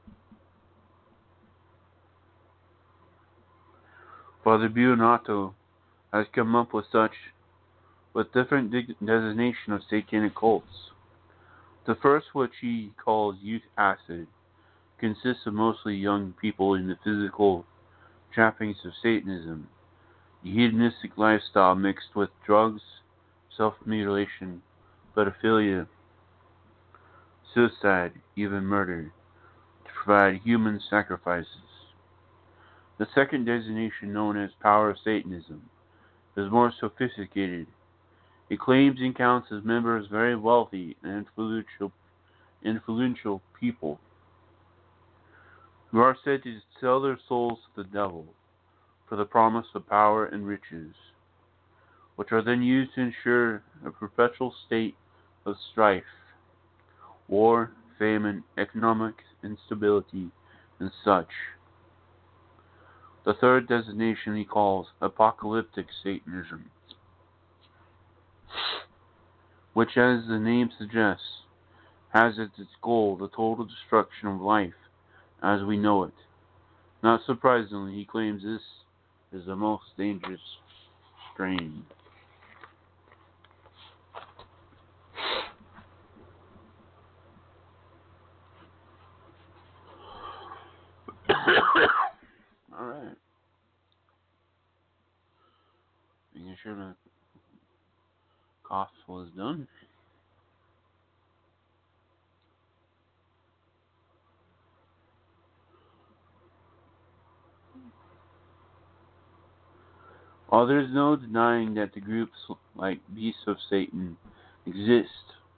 Father Buonato has come up with such with different de- designation of satanic cults. The first, which he calls youth acid, consists of mostly young people in the physical trappings of Satanism, the hedonistic lifestyle mixed with drugs, self-mutilation, pedophilia, suicide, even murder, to provide human sacrifices. The second designation, known as Power of Satanism, is more sophisticated. It claims and counts as members very wealthy and influential, influential people who are said to sell their souls to the devil for the promise of power and riches, which are then used to ensure a perpetual state of strife, war, famine, economic instability, and such. The third designation he calls Apocalyptic Satanism, which, as the name suggests, has as its goal the total destruction of life as we know it. Not surprisingly, he claims this is the most dangerous strain. Alright. Making sure the cough was done. While there is no denying that the groups like Beasts of Satan exist,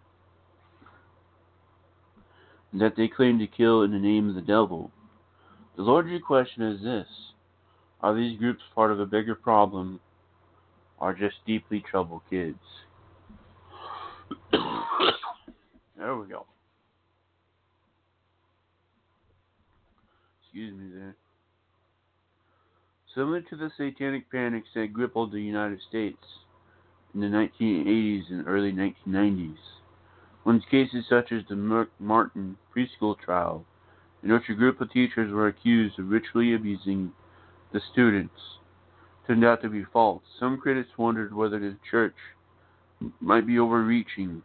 and that they claim to kill in the name of the devil, the larger question is this: are these groups part of a bigger problem, or just deeply troubled kids? There we go. Excuse me there. Similar to the satanic panics that crippled the United States in the nineteen eighties and early nineteen nineties, when cases such as the Martin preschool trial, in which a group of teachers were accused of ritually abusing the students, turned out to be false, some critics wondered whether the church might be overreaching,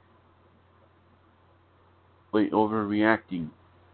like overreacting.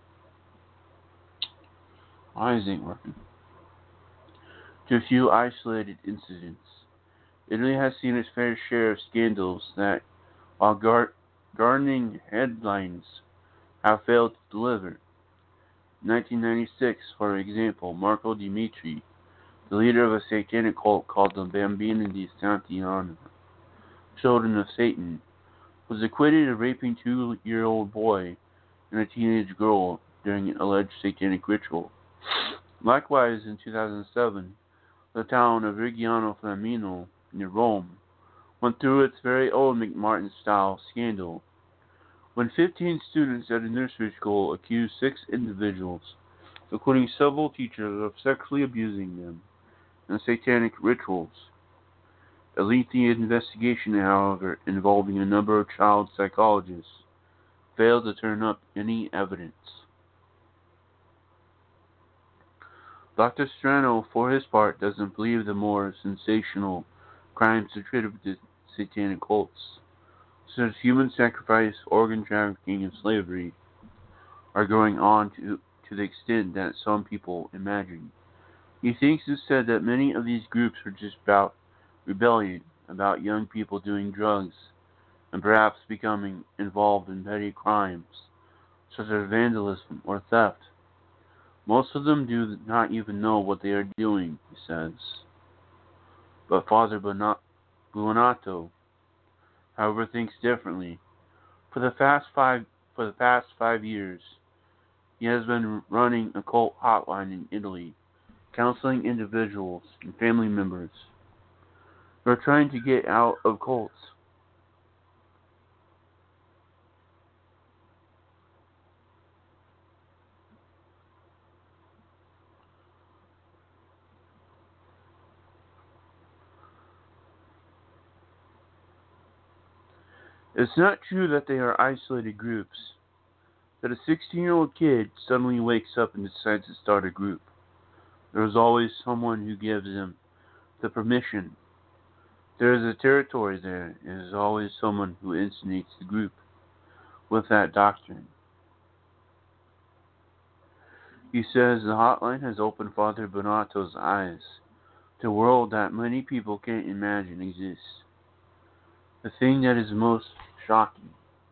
Eyes ain't working. To a few isolated incidents. Italy has seen its fair share of scandals that, while gar- garnering headlines, have failed to deliver. In nineteen ninety-six, for example, Marco Dimitri, the leader of a satanic cult called the Bambini di Sant'Anna, Children of Satan, was acquitted of raping a two-year-old boy and a teenage girl during an alleged satanic ritual. Likewise, in two thousand seven, the town of Reggiano Flaminio, near Rome, went through its very own McMartin-style scandal, when fifteen students at a nursery school accused six individuals, including several teachers, of sexually abusing them in satanic rituals. A lengthy investigation, however, involving a number of child psychologists, failed to turn up any evidence. Doctor Strano, for his part, doesn't believe the more sensational crimes attributed to satanic cults, such as human sacrifice, organ trafficking, and slavery, are going on to, to the extent that some people imagine. He thinks instead that many of these groups are just about rebellion, about young people doing drugs, and perhaps becoming involved in petty crimes, such as vandalism or theft. Most of them do not even know what they are doing, he says. But Father Buonato, however, thinks differently. For the past five for the past five years, he has been running a cult hotline in Italy, counseling individuals and family members who are trying to get out of cults. It's not true that they are isolated groups, that a sixteen-year-old kid suddenly wakes up and decides to start a group. There is always someone who gives him the permission. There is a territory there, and there is always someone who instigates the group with that doctrine. He says the hotline has opened Father Bonato's eyes to a world that many people can't imagine exists. The thing that is most shocking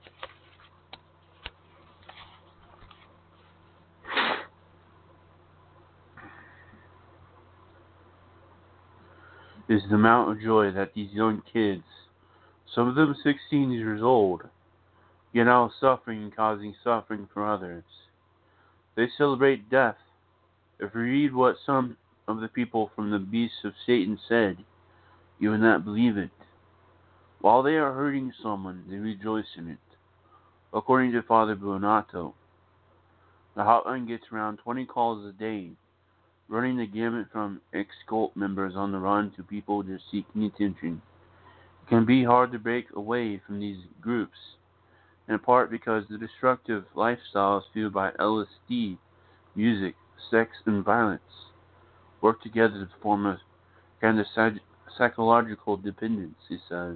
is the amount of joy that these young kids, some of them sixteen years old, get out of suffering and causing suffering for others. They celebrate death. If you read what some of the people from the Beasts of Satan said, you will not believe it. While they are hurting someone, they rejoice in it. According to Father Buonato, the hotline gets around twenty calls a day, running the gamut from ex-cult members on the run to people just seeking attention. It can be hard to break away from these groups, in part because the destructive lifestyle is fueled by L S D, music, sex, and violence work together to form a kind of psych- psychological dependence, he says.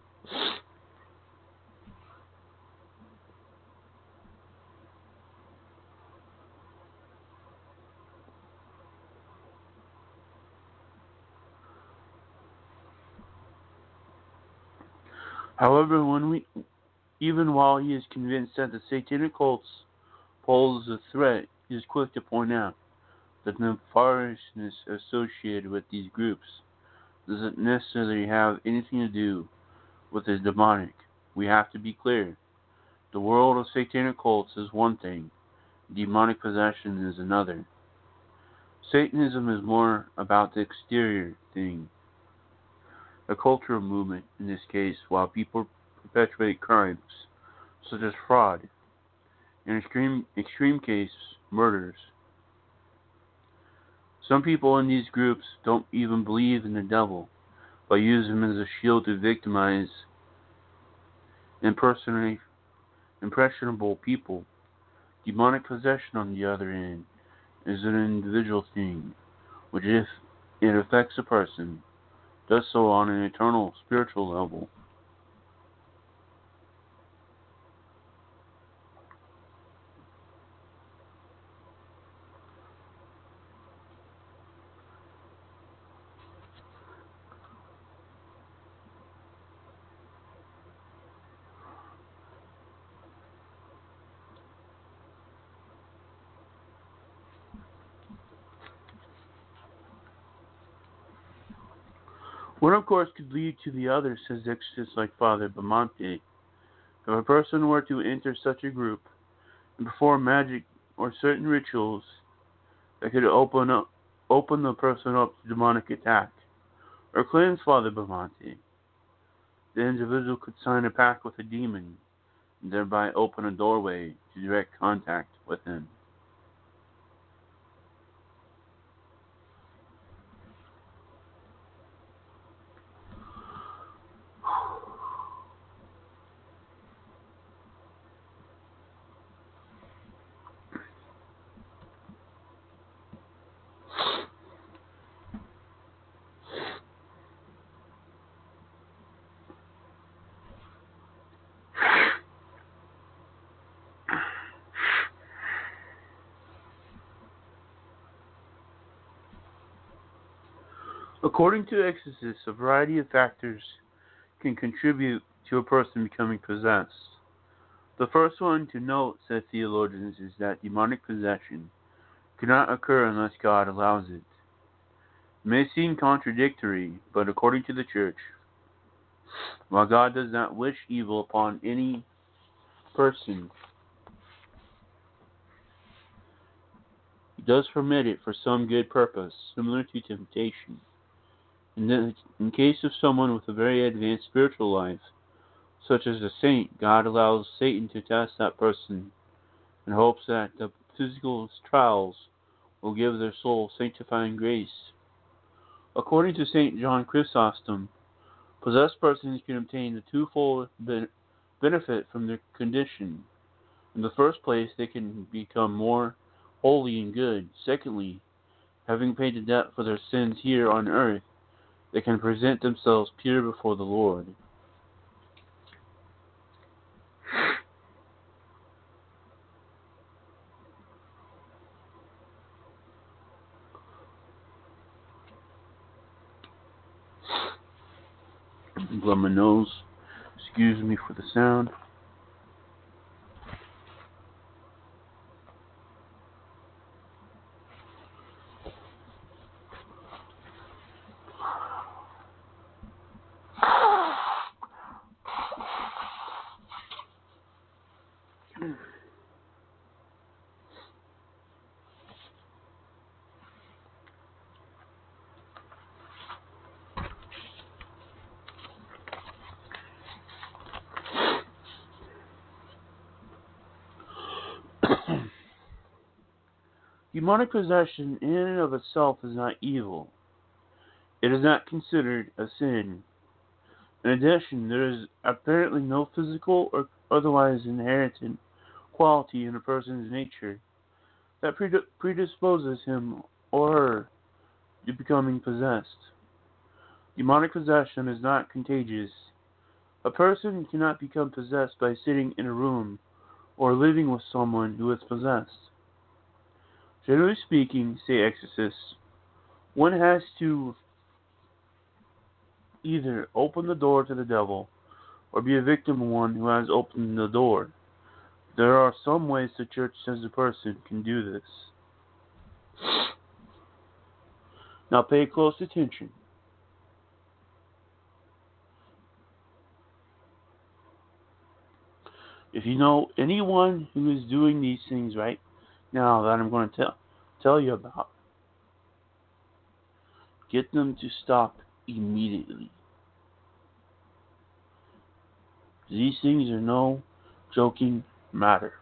However, when we, even while he is convinced that the satanic cults pose a threat, he is quick to point out that the nefariousness associated with these groups doesn't necessarily have anything to do with the demonic. We have to be clear. The world of satanic cults is one thing, demonic possession is another. Satanism is more about the exterior thing, a cultural movement in this case, while people perpetuate crimes such as fraud, in extreme extreme case murders. Some people in these groups don't even believe in the devil, but use him as a shield to victimize impersonate impressionable people. Demonic possession, on the other hand, is an individual thing, which, if it affects a person, does so on an eternal spiritual level. One, of course, could lead to the other, says exorcists like Father Bamonte. If a person were to enter such a group and perform magic or certain rituals that could open up, open the person up to demonic attack, or cleanse Father Bamonte, the individual could sign a pact with a demon and thereby open a doorway to direct contact with him. According to exorcists, a variety of factors can contribute to a person becoming possessed. The first one to note, said theologians, is that demonic possession cannot occur unless God allows it. It may seem contradictory, but according to the Church, while God does not wish evil upon any person, He does permit it for some good purpose, similar to temptation. In the in case of someone with a very advanced spiritual life, such as a saint, God allows Satan to test that person in hopes that the physical trials will give their soul sanctifying grace. According to Saint John Chrysostom, possessed persons can obtain the twofold benefit from their condition. In the first place, they can become more holy and good. Secondly, having paid the debt for their sins here on earth, they can present themselves pure before the Lord. Blow my nose. Excuse me for the sound. Demonic possession in and of itself is not evil. It is not considered a sin. In addition, there is apparently no physical or otherwise inherent quality in a person's nature that predisposes him or her to becoming possessed. Demonic possession is not contagious. A person cannot become possessed by sitting in a room or living with someone who is possessed. Generally speaking, say exorcists, one has to either open the door to the devil or be a victim of one who has opened the door. There are some ways the church says a person can do this. Now pay close attention. If you know anyone who is doing these things right now that I'm going to tell tell you about, get them to stop immediately. These things are no joking matter.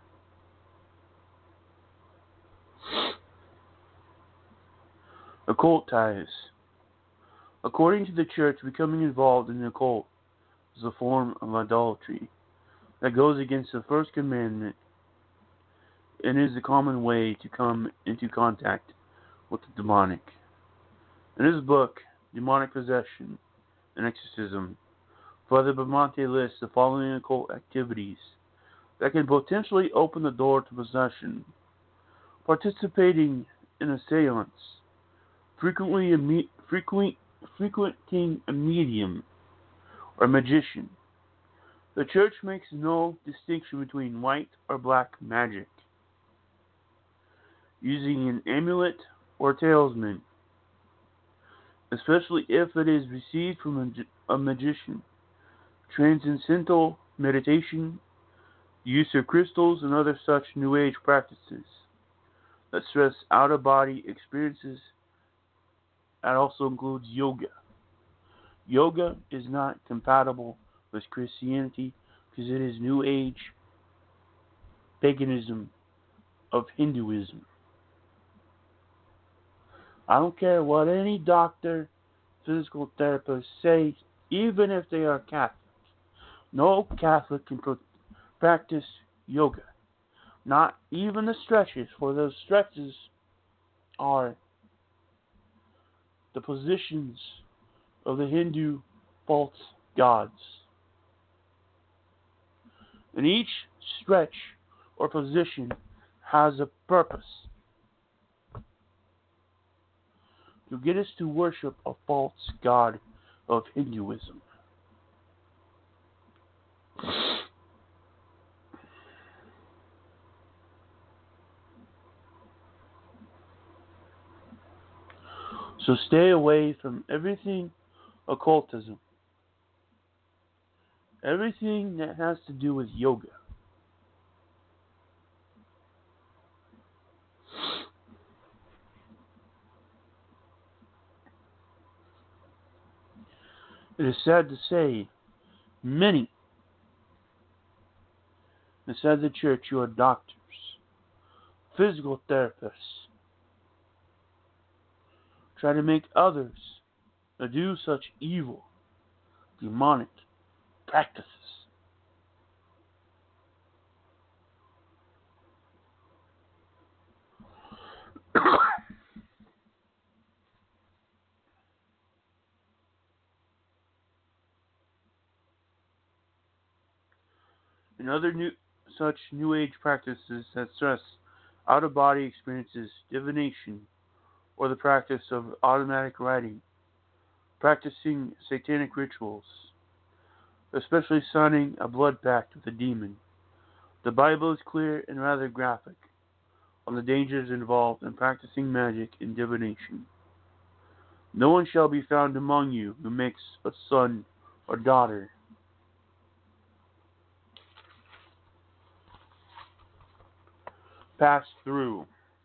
Occult ties. According to the church, becoming involved in the occult is a form of idolatry that goes against the first commandment and is the common way to come into contact with the demonic. In his book, Demonic Possession and Exorcism, Father Bamonte lists the following occult activities that can potentially open the door to possession: participating in a seance, frequently a me- frequent, frequenting a medium or magician. The church makes no distinction between white or black magic. Using an amulet or talisman, especially if it is received from a, a magician. Transcendental meditation, use of crystals and other such New Age practices that stress out-of-body experiences. That also includes yoga. Yoga is not compatible with Christianity because it is New Age paganism of Hinduism. I don't care what any doctor, physical therapist say, even if they are Catholic. No Catholic can pro- practice yoga. Not even the stretches, for those stretches are the positions of the Hindu false gods. And each stretch or position has a purpose: to get us to worship a false god of Hinduism. So stay away from everything occultism. Everything that has to do with yoga. It is sad to say, many inside the church who are doctors, physical therapists, try to make others that do such evil, demonic practices. And other new, such New Age practices that stress out-of-body experiences, divination, or the practice of automatic writing, practicing satanic rituals, especially signing a blood pact with a demon. The Bible is clear and rather graphic on the dangers involved in practicing magic and divination. No one shall be found among you who makes a son or daughter pass through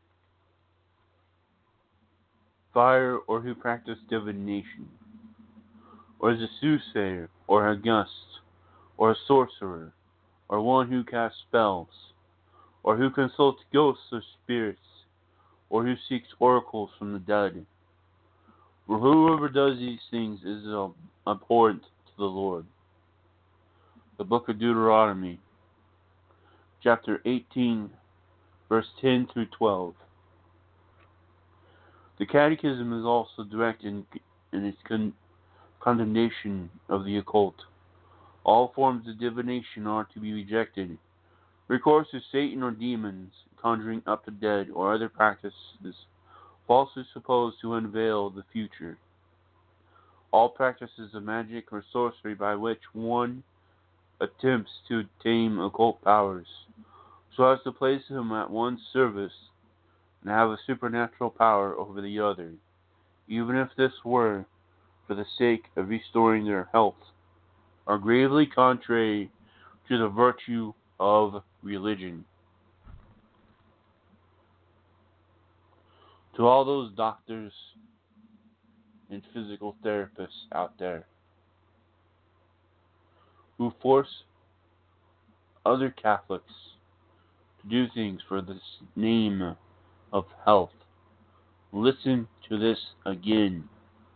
fire, or who practice divination, or is a soothsayer, or a gust, or a sorcerer, or one who casts spells, or who consults ghosts or spirits, or who seeks oracles from the dead. For whoever does these things is abhorrent to the Lord. The Book of Deuteronomy, chapter eighteen, verse ten through twelve. The Catechism is also direct in, in its con- condemnation of the occult. All forms of divination are to be rejected. Recourse to Satan or demons, conjuring up the dead, or other practices falsely supposed to unveil the future. All practices of magic or sorcery by which one attempts to tame occult powers, so as to place them at one's service and have a supernatural power over the other, even if this were for the sake of restoring their health, are gravely contrary to the virtue of religion. To all those doctors and physical therapists out there who force other Catholics to do things for the name of health, listen to this again.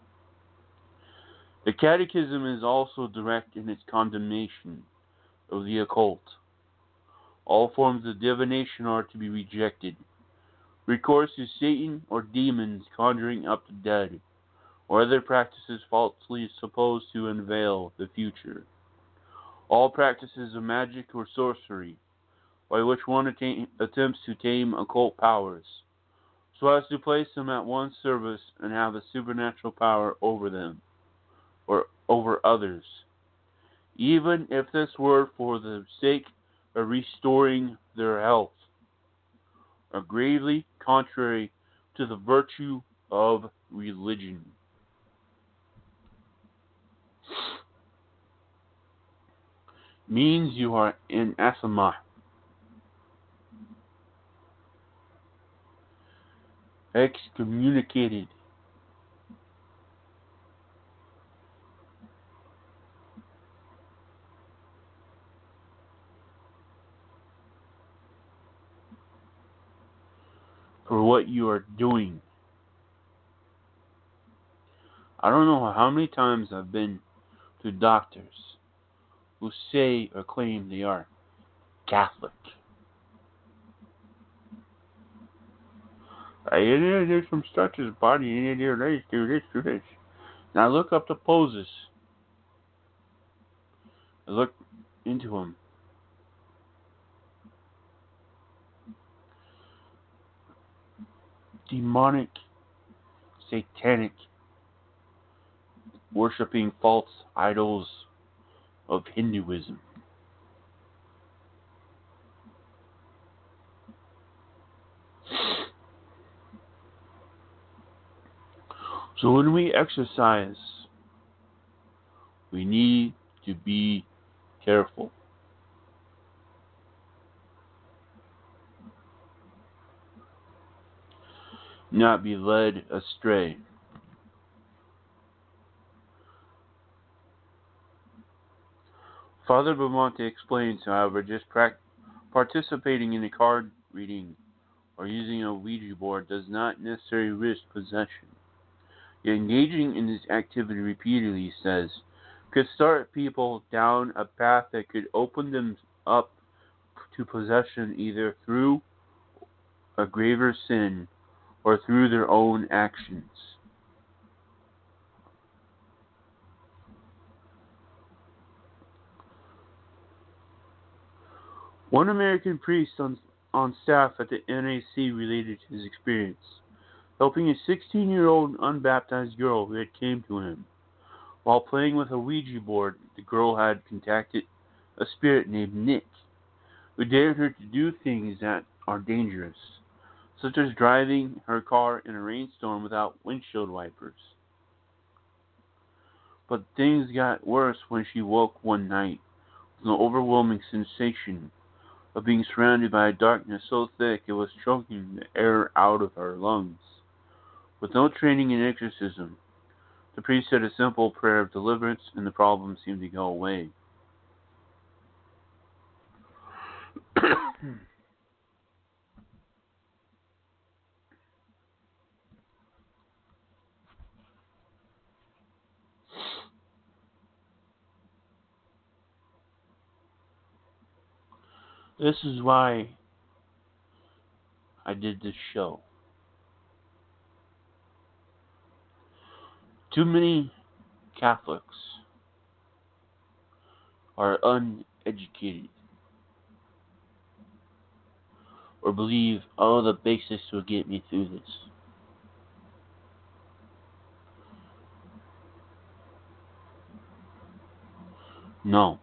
The Catechism is also direct in its condemnation of the occult. All forms of divination are to be rejected. Recourse to Satan or demons conjuring up the dead, or other practices falsely supposed to unveil the future. All practices of magic or sorcery, by which one attain, attempts to tame occult powers, so as to place them at one's service and have a supernatural power over them, or over others, even if this were for the sake of restoring their health, are gravely contrary to the virtue of religion. Means you are anathema, excommunicated, for what you are doing. I don't know how many times I've been to doctors who say or claim they are Catholic. I need to do some stuff to his body, you need to do this, do this, do this. And I look up the poses. I look into them. Demonic, satanic, worshipping false idols of Hinduism. So when we exercise, we need to be careful. Not be led astray. Father Belmonte explains, however, just pra- participating in a card reading or using a Ouija board does not necessarily risk possession. Yet engaging in this activity repeatedly, he says, could start people down a path that could open them up to possession either through a graver sin or through their own actions. One American priest on, on staff at the N A C related his experience, helping a sixteen-year-old unbaptized girl who had came to him. While playing with a Ouija board, the girl had contacted a spirit named Nick, who dared her to do things that are dangerous, such as driving her car in a rainstorm without windshield wipers. But things got worse when she woke one night with an overwhelming sensation of being surrounded by a darkness so thick it was choking the air out of her lungs. With no training in exorcism, the priest said a simple prayer of deliverance and the problem seemed to go away. This is why I did this show. Too many Catholics are uneducated or believe, oh, the basics will get me through this. No.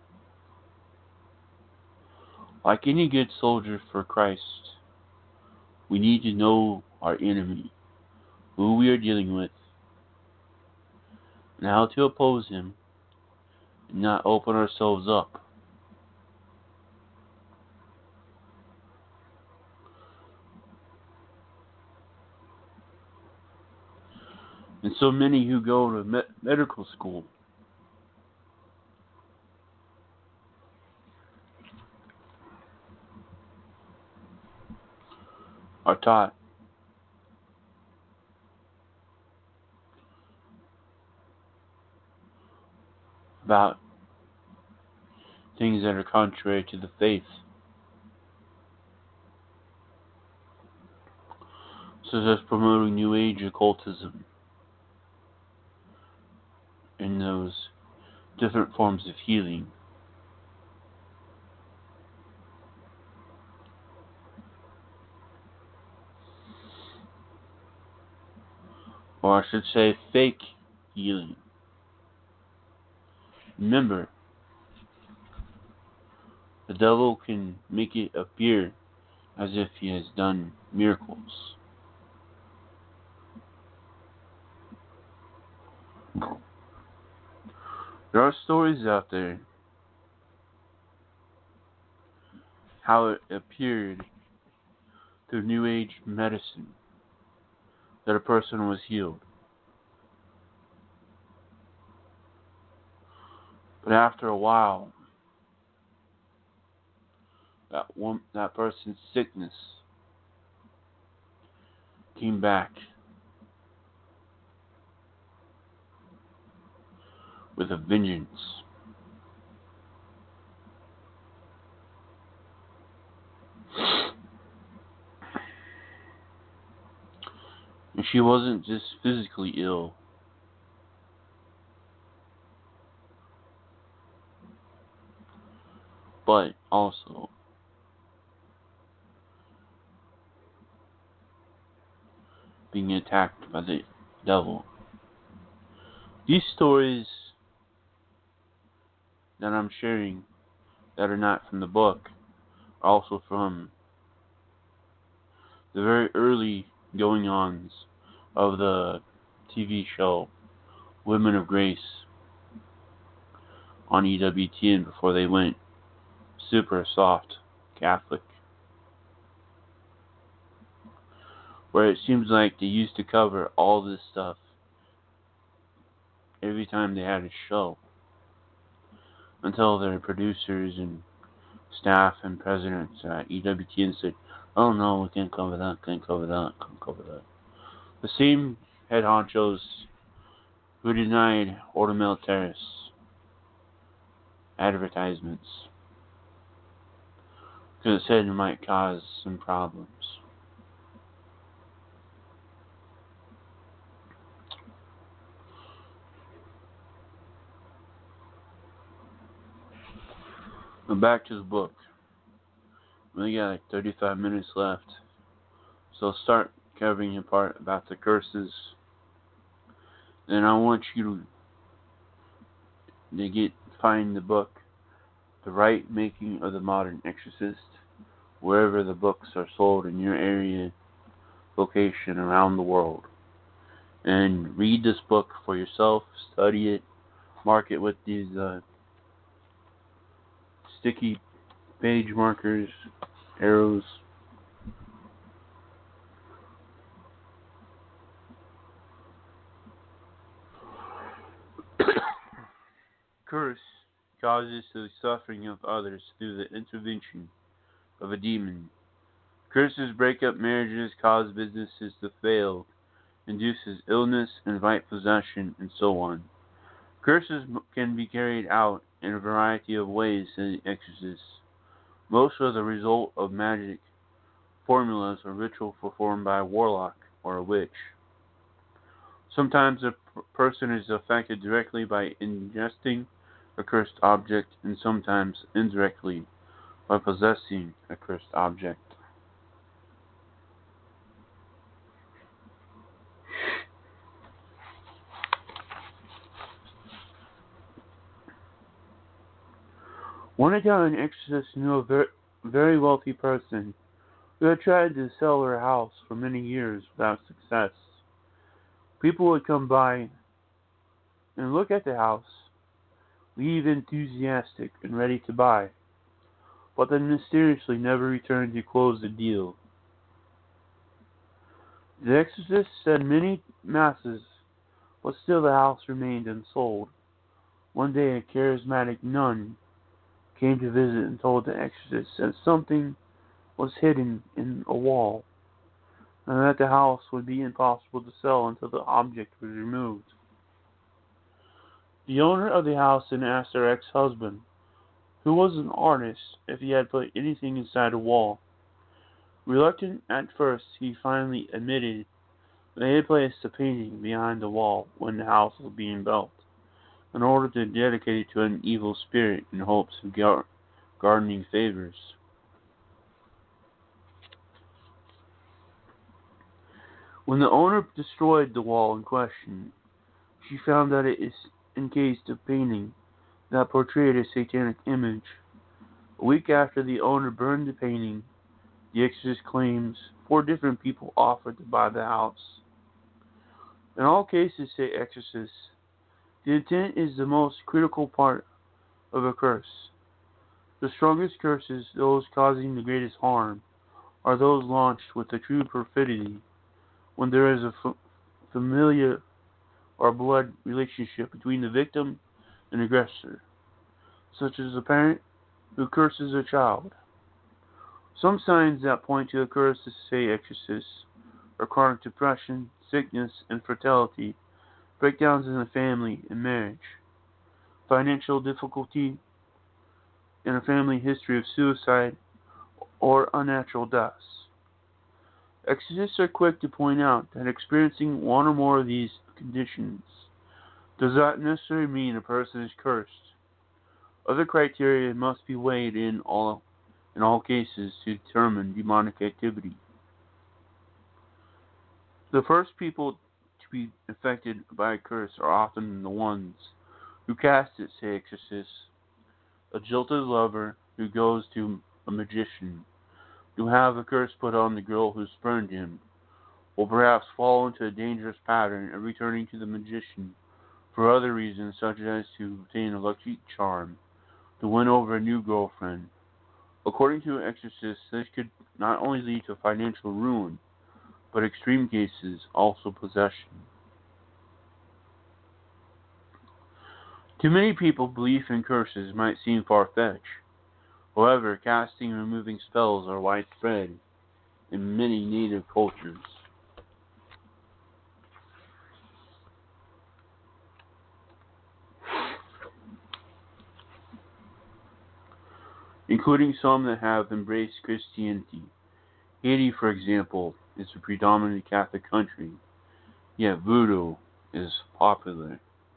Like any good soldier for Christ, we need to know our enemy, who we are dealing with, and how to oppose him, and not open ourselves up. And so many who go to me- medical school are taught about things that are contrary to the faith, such as promoting New Age occultism and those different forms of healing. Or I should say fake healing. Remember, the devil can make it appear as if he has done miracles. There are stories out there how it appeared through New Age medicine that a person was healed. But after a while, that one, that person's sickness came back with a vengeance. And she wasn't just physically ill, but also being attacked by the devil. These stories that I'm sharing that are not from the book are also from the very early going-ons of the T V show Women of Grace on E W T N before they went super soft Catholic, where it seems like they used to cover all this stuff every time they had a show, until their producers and staff and presidents at E W T N said, oh no, we can't cover that, can't cover that, can't cover that. The same head honchos who denied Ordo Militaris advertisements because it said it might cause some problems. But back to the book. We only got like thirty-five minutes left, so I'll start covering the part about the curses. Then I want you to, to get find the book, The Right Making of the Modern Exorcist, wherever the books are sold in your area, location around the world. And read this book for yourself, study it, mark it with these uh, sticky page markers, arrows. Curse causes the suffering of others through the intervention of a demon. Curses break up marriages, cause businesses to fail, induces illness, invite possession, and so on. Curses can be carried out in a variety of ways in The Exorcist. Most are the result of magic formulas or ritual performed by a warlock or a witch. Sometimes a p- person is affected directly by ingesting a cursed object, and sometimes indirectly by possessing a cursed object. One Italian exorcist knew a ver- very wealthy person who had tried to sell her house for many years without success. People would come by and look at the house, leave enthusiastic and ready to buy, but then mysteriously never return to close the deal. The exorcist said many masses, but still the house remained unsold. One day a charismatic nun came to visit and told the exorcist that something was hidden in a wall, and that the house would be impossible to sell until the object was removed. The owner of the house then asked her ex-husband, who was an artist, if he had put anything inside a wall. Reluctant at first, he finally admitted that he had placed a painting behind the wall when the house was being built, in order to dedicate it to an evil spirit in hopes of gar- gardening favors. When the owner destroyed the wall in question, she found that it is encased a painting that portrayed a satanic image. A week after the owner burned the painting, the exorcist claims four different people offered to buy the house. In all cases, say exorcists, the intent is the most critical part of a curse. The strongest curses, those causing the greatest harm, are those launched with the true perfidy, when there is a f- familiar or blood relationship between the victim and aggressor, such as a parent who curses a child. Some signs that point to a curse, say exorcists, are chronic depression, sickness, infertility, breakdowns in the family and marriage, financial difficulty, and a family history of suicide or unnatural deaths. Exorcists are quick to point out that experiencing one or more of these conditions does not necessarily mean a person is cursed. Other criteria must be weighed in all in all cases to determine demonic activity. The first people to be affected by a curse are often the ones who cast it, say exorcists. A jilted lover who goes to a magician to have a curse put on the girl who spurned him, will perhaps fall into a dangerous pattern of returning to the magician for other reasons, such as to obtain a lucky charm, to win over a new girlfriend. According to exorcists, this could not only lead to financial ruin, but extreme cases, also possession. To many people, belief in curses might seem far-fetched. However, casting and removing spells are widespread in many native cultures. Including some that have embraced Christianity. Haiti, for example, is a predominantly Catholic country, yet voodoo is popular.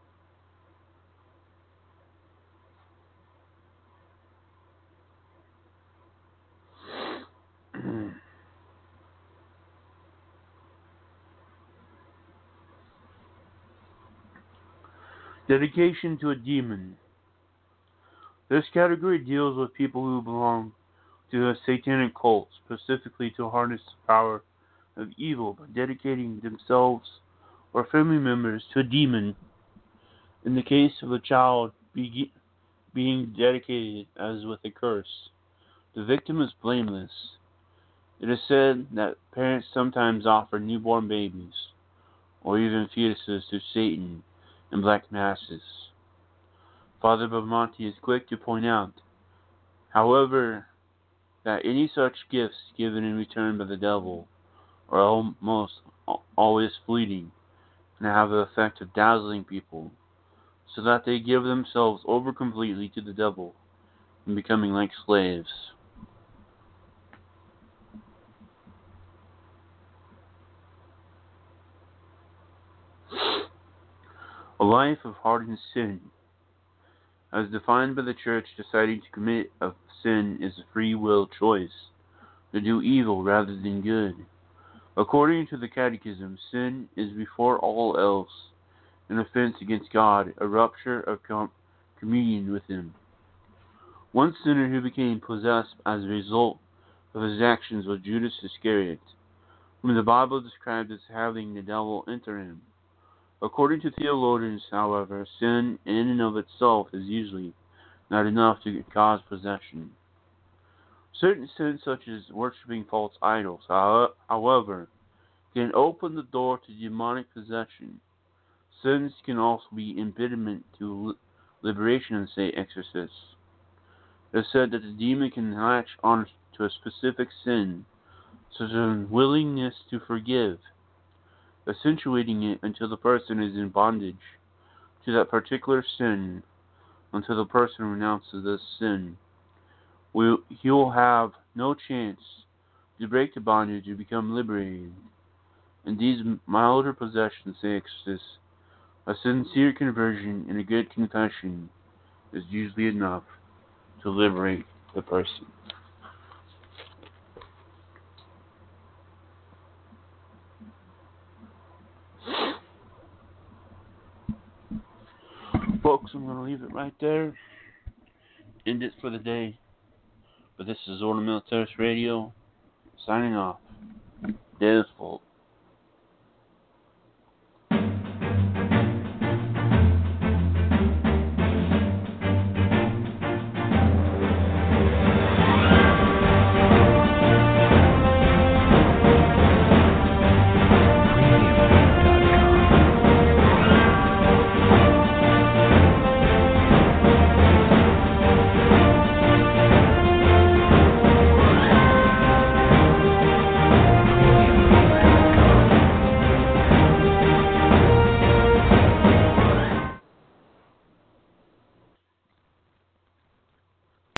Dedication to a demon. This category deals with people who belong to a satanic cult, specifically to harness the power of evil by dedicating themselves or family members to a demon. In the case of a child be- being dedicated as with a curse, the victim is blameless. It is said that parents sometimes offer newborn babies, or even fetuses, to Satan in black masses. Father Belmonte is quick to point out, however, that any such gifts given in return by the devil are almost always fleeting and have the effect of dazzling people, so that they give themselves over completely to the devil and becoming like slaves. life of hardened sin, as defined by the Church. Deciding to commit a sin is a free will choice to do evil rather than good. According to the Catechism, sin is before all else an offense against God, a rupture of com- communion with Him. One sinner who became possessed as a result of his actions was Judas Iscariot, whom the Bible described as having the devil enter him. According to theologians, however, sin in and of itself is usually not enough to cause possession. Certain sins, such as worshipping false idols, however, can open the door to demonic possession. Sins can also be impediment to liberation, say exorcists. It is said that the demon can latch on to a specific sin, such as unwillingness to forgive, accentuating it until the person is in bondage to that particular sin. Until the person renounces this sin, he will have no chance to break the bondage or become liberated. In these milder possessions, say exorcists, a sincere conversion and a good confession is usually enough to liberate the person. Folks, I'm going to leave it right there. End it for the day. But this is Order Militaris Radio, signing off. Day is full.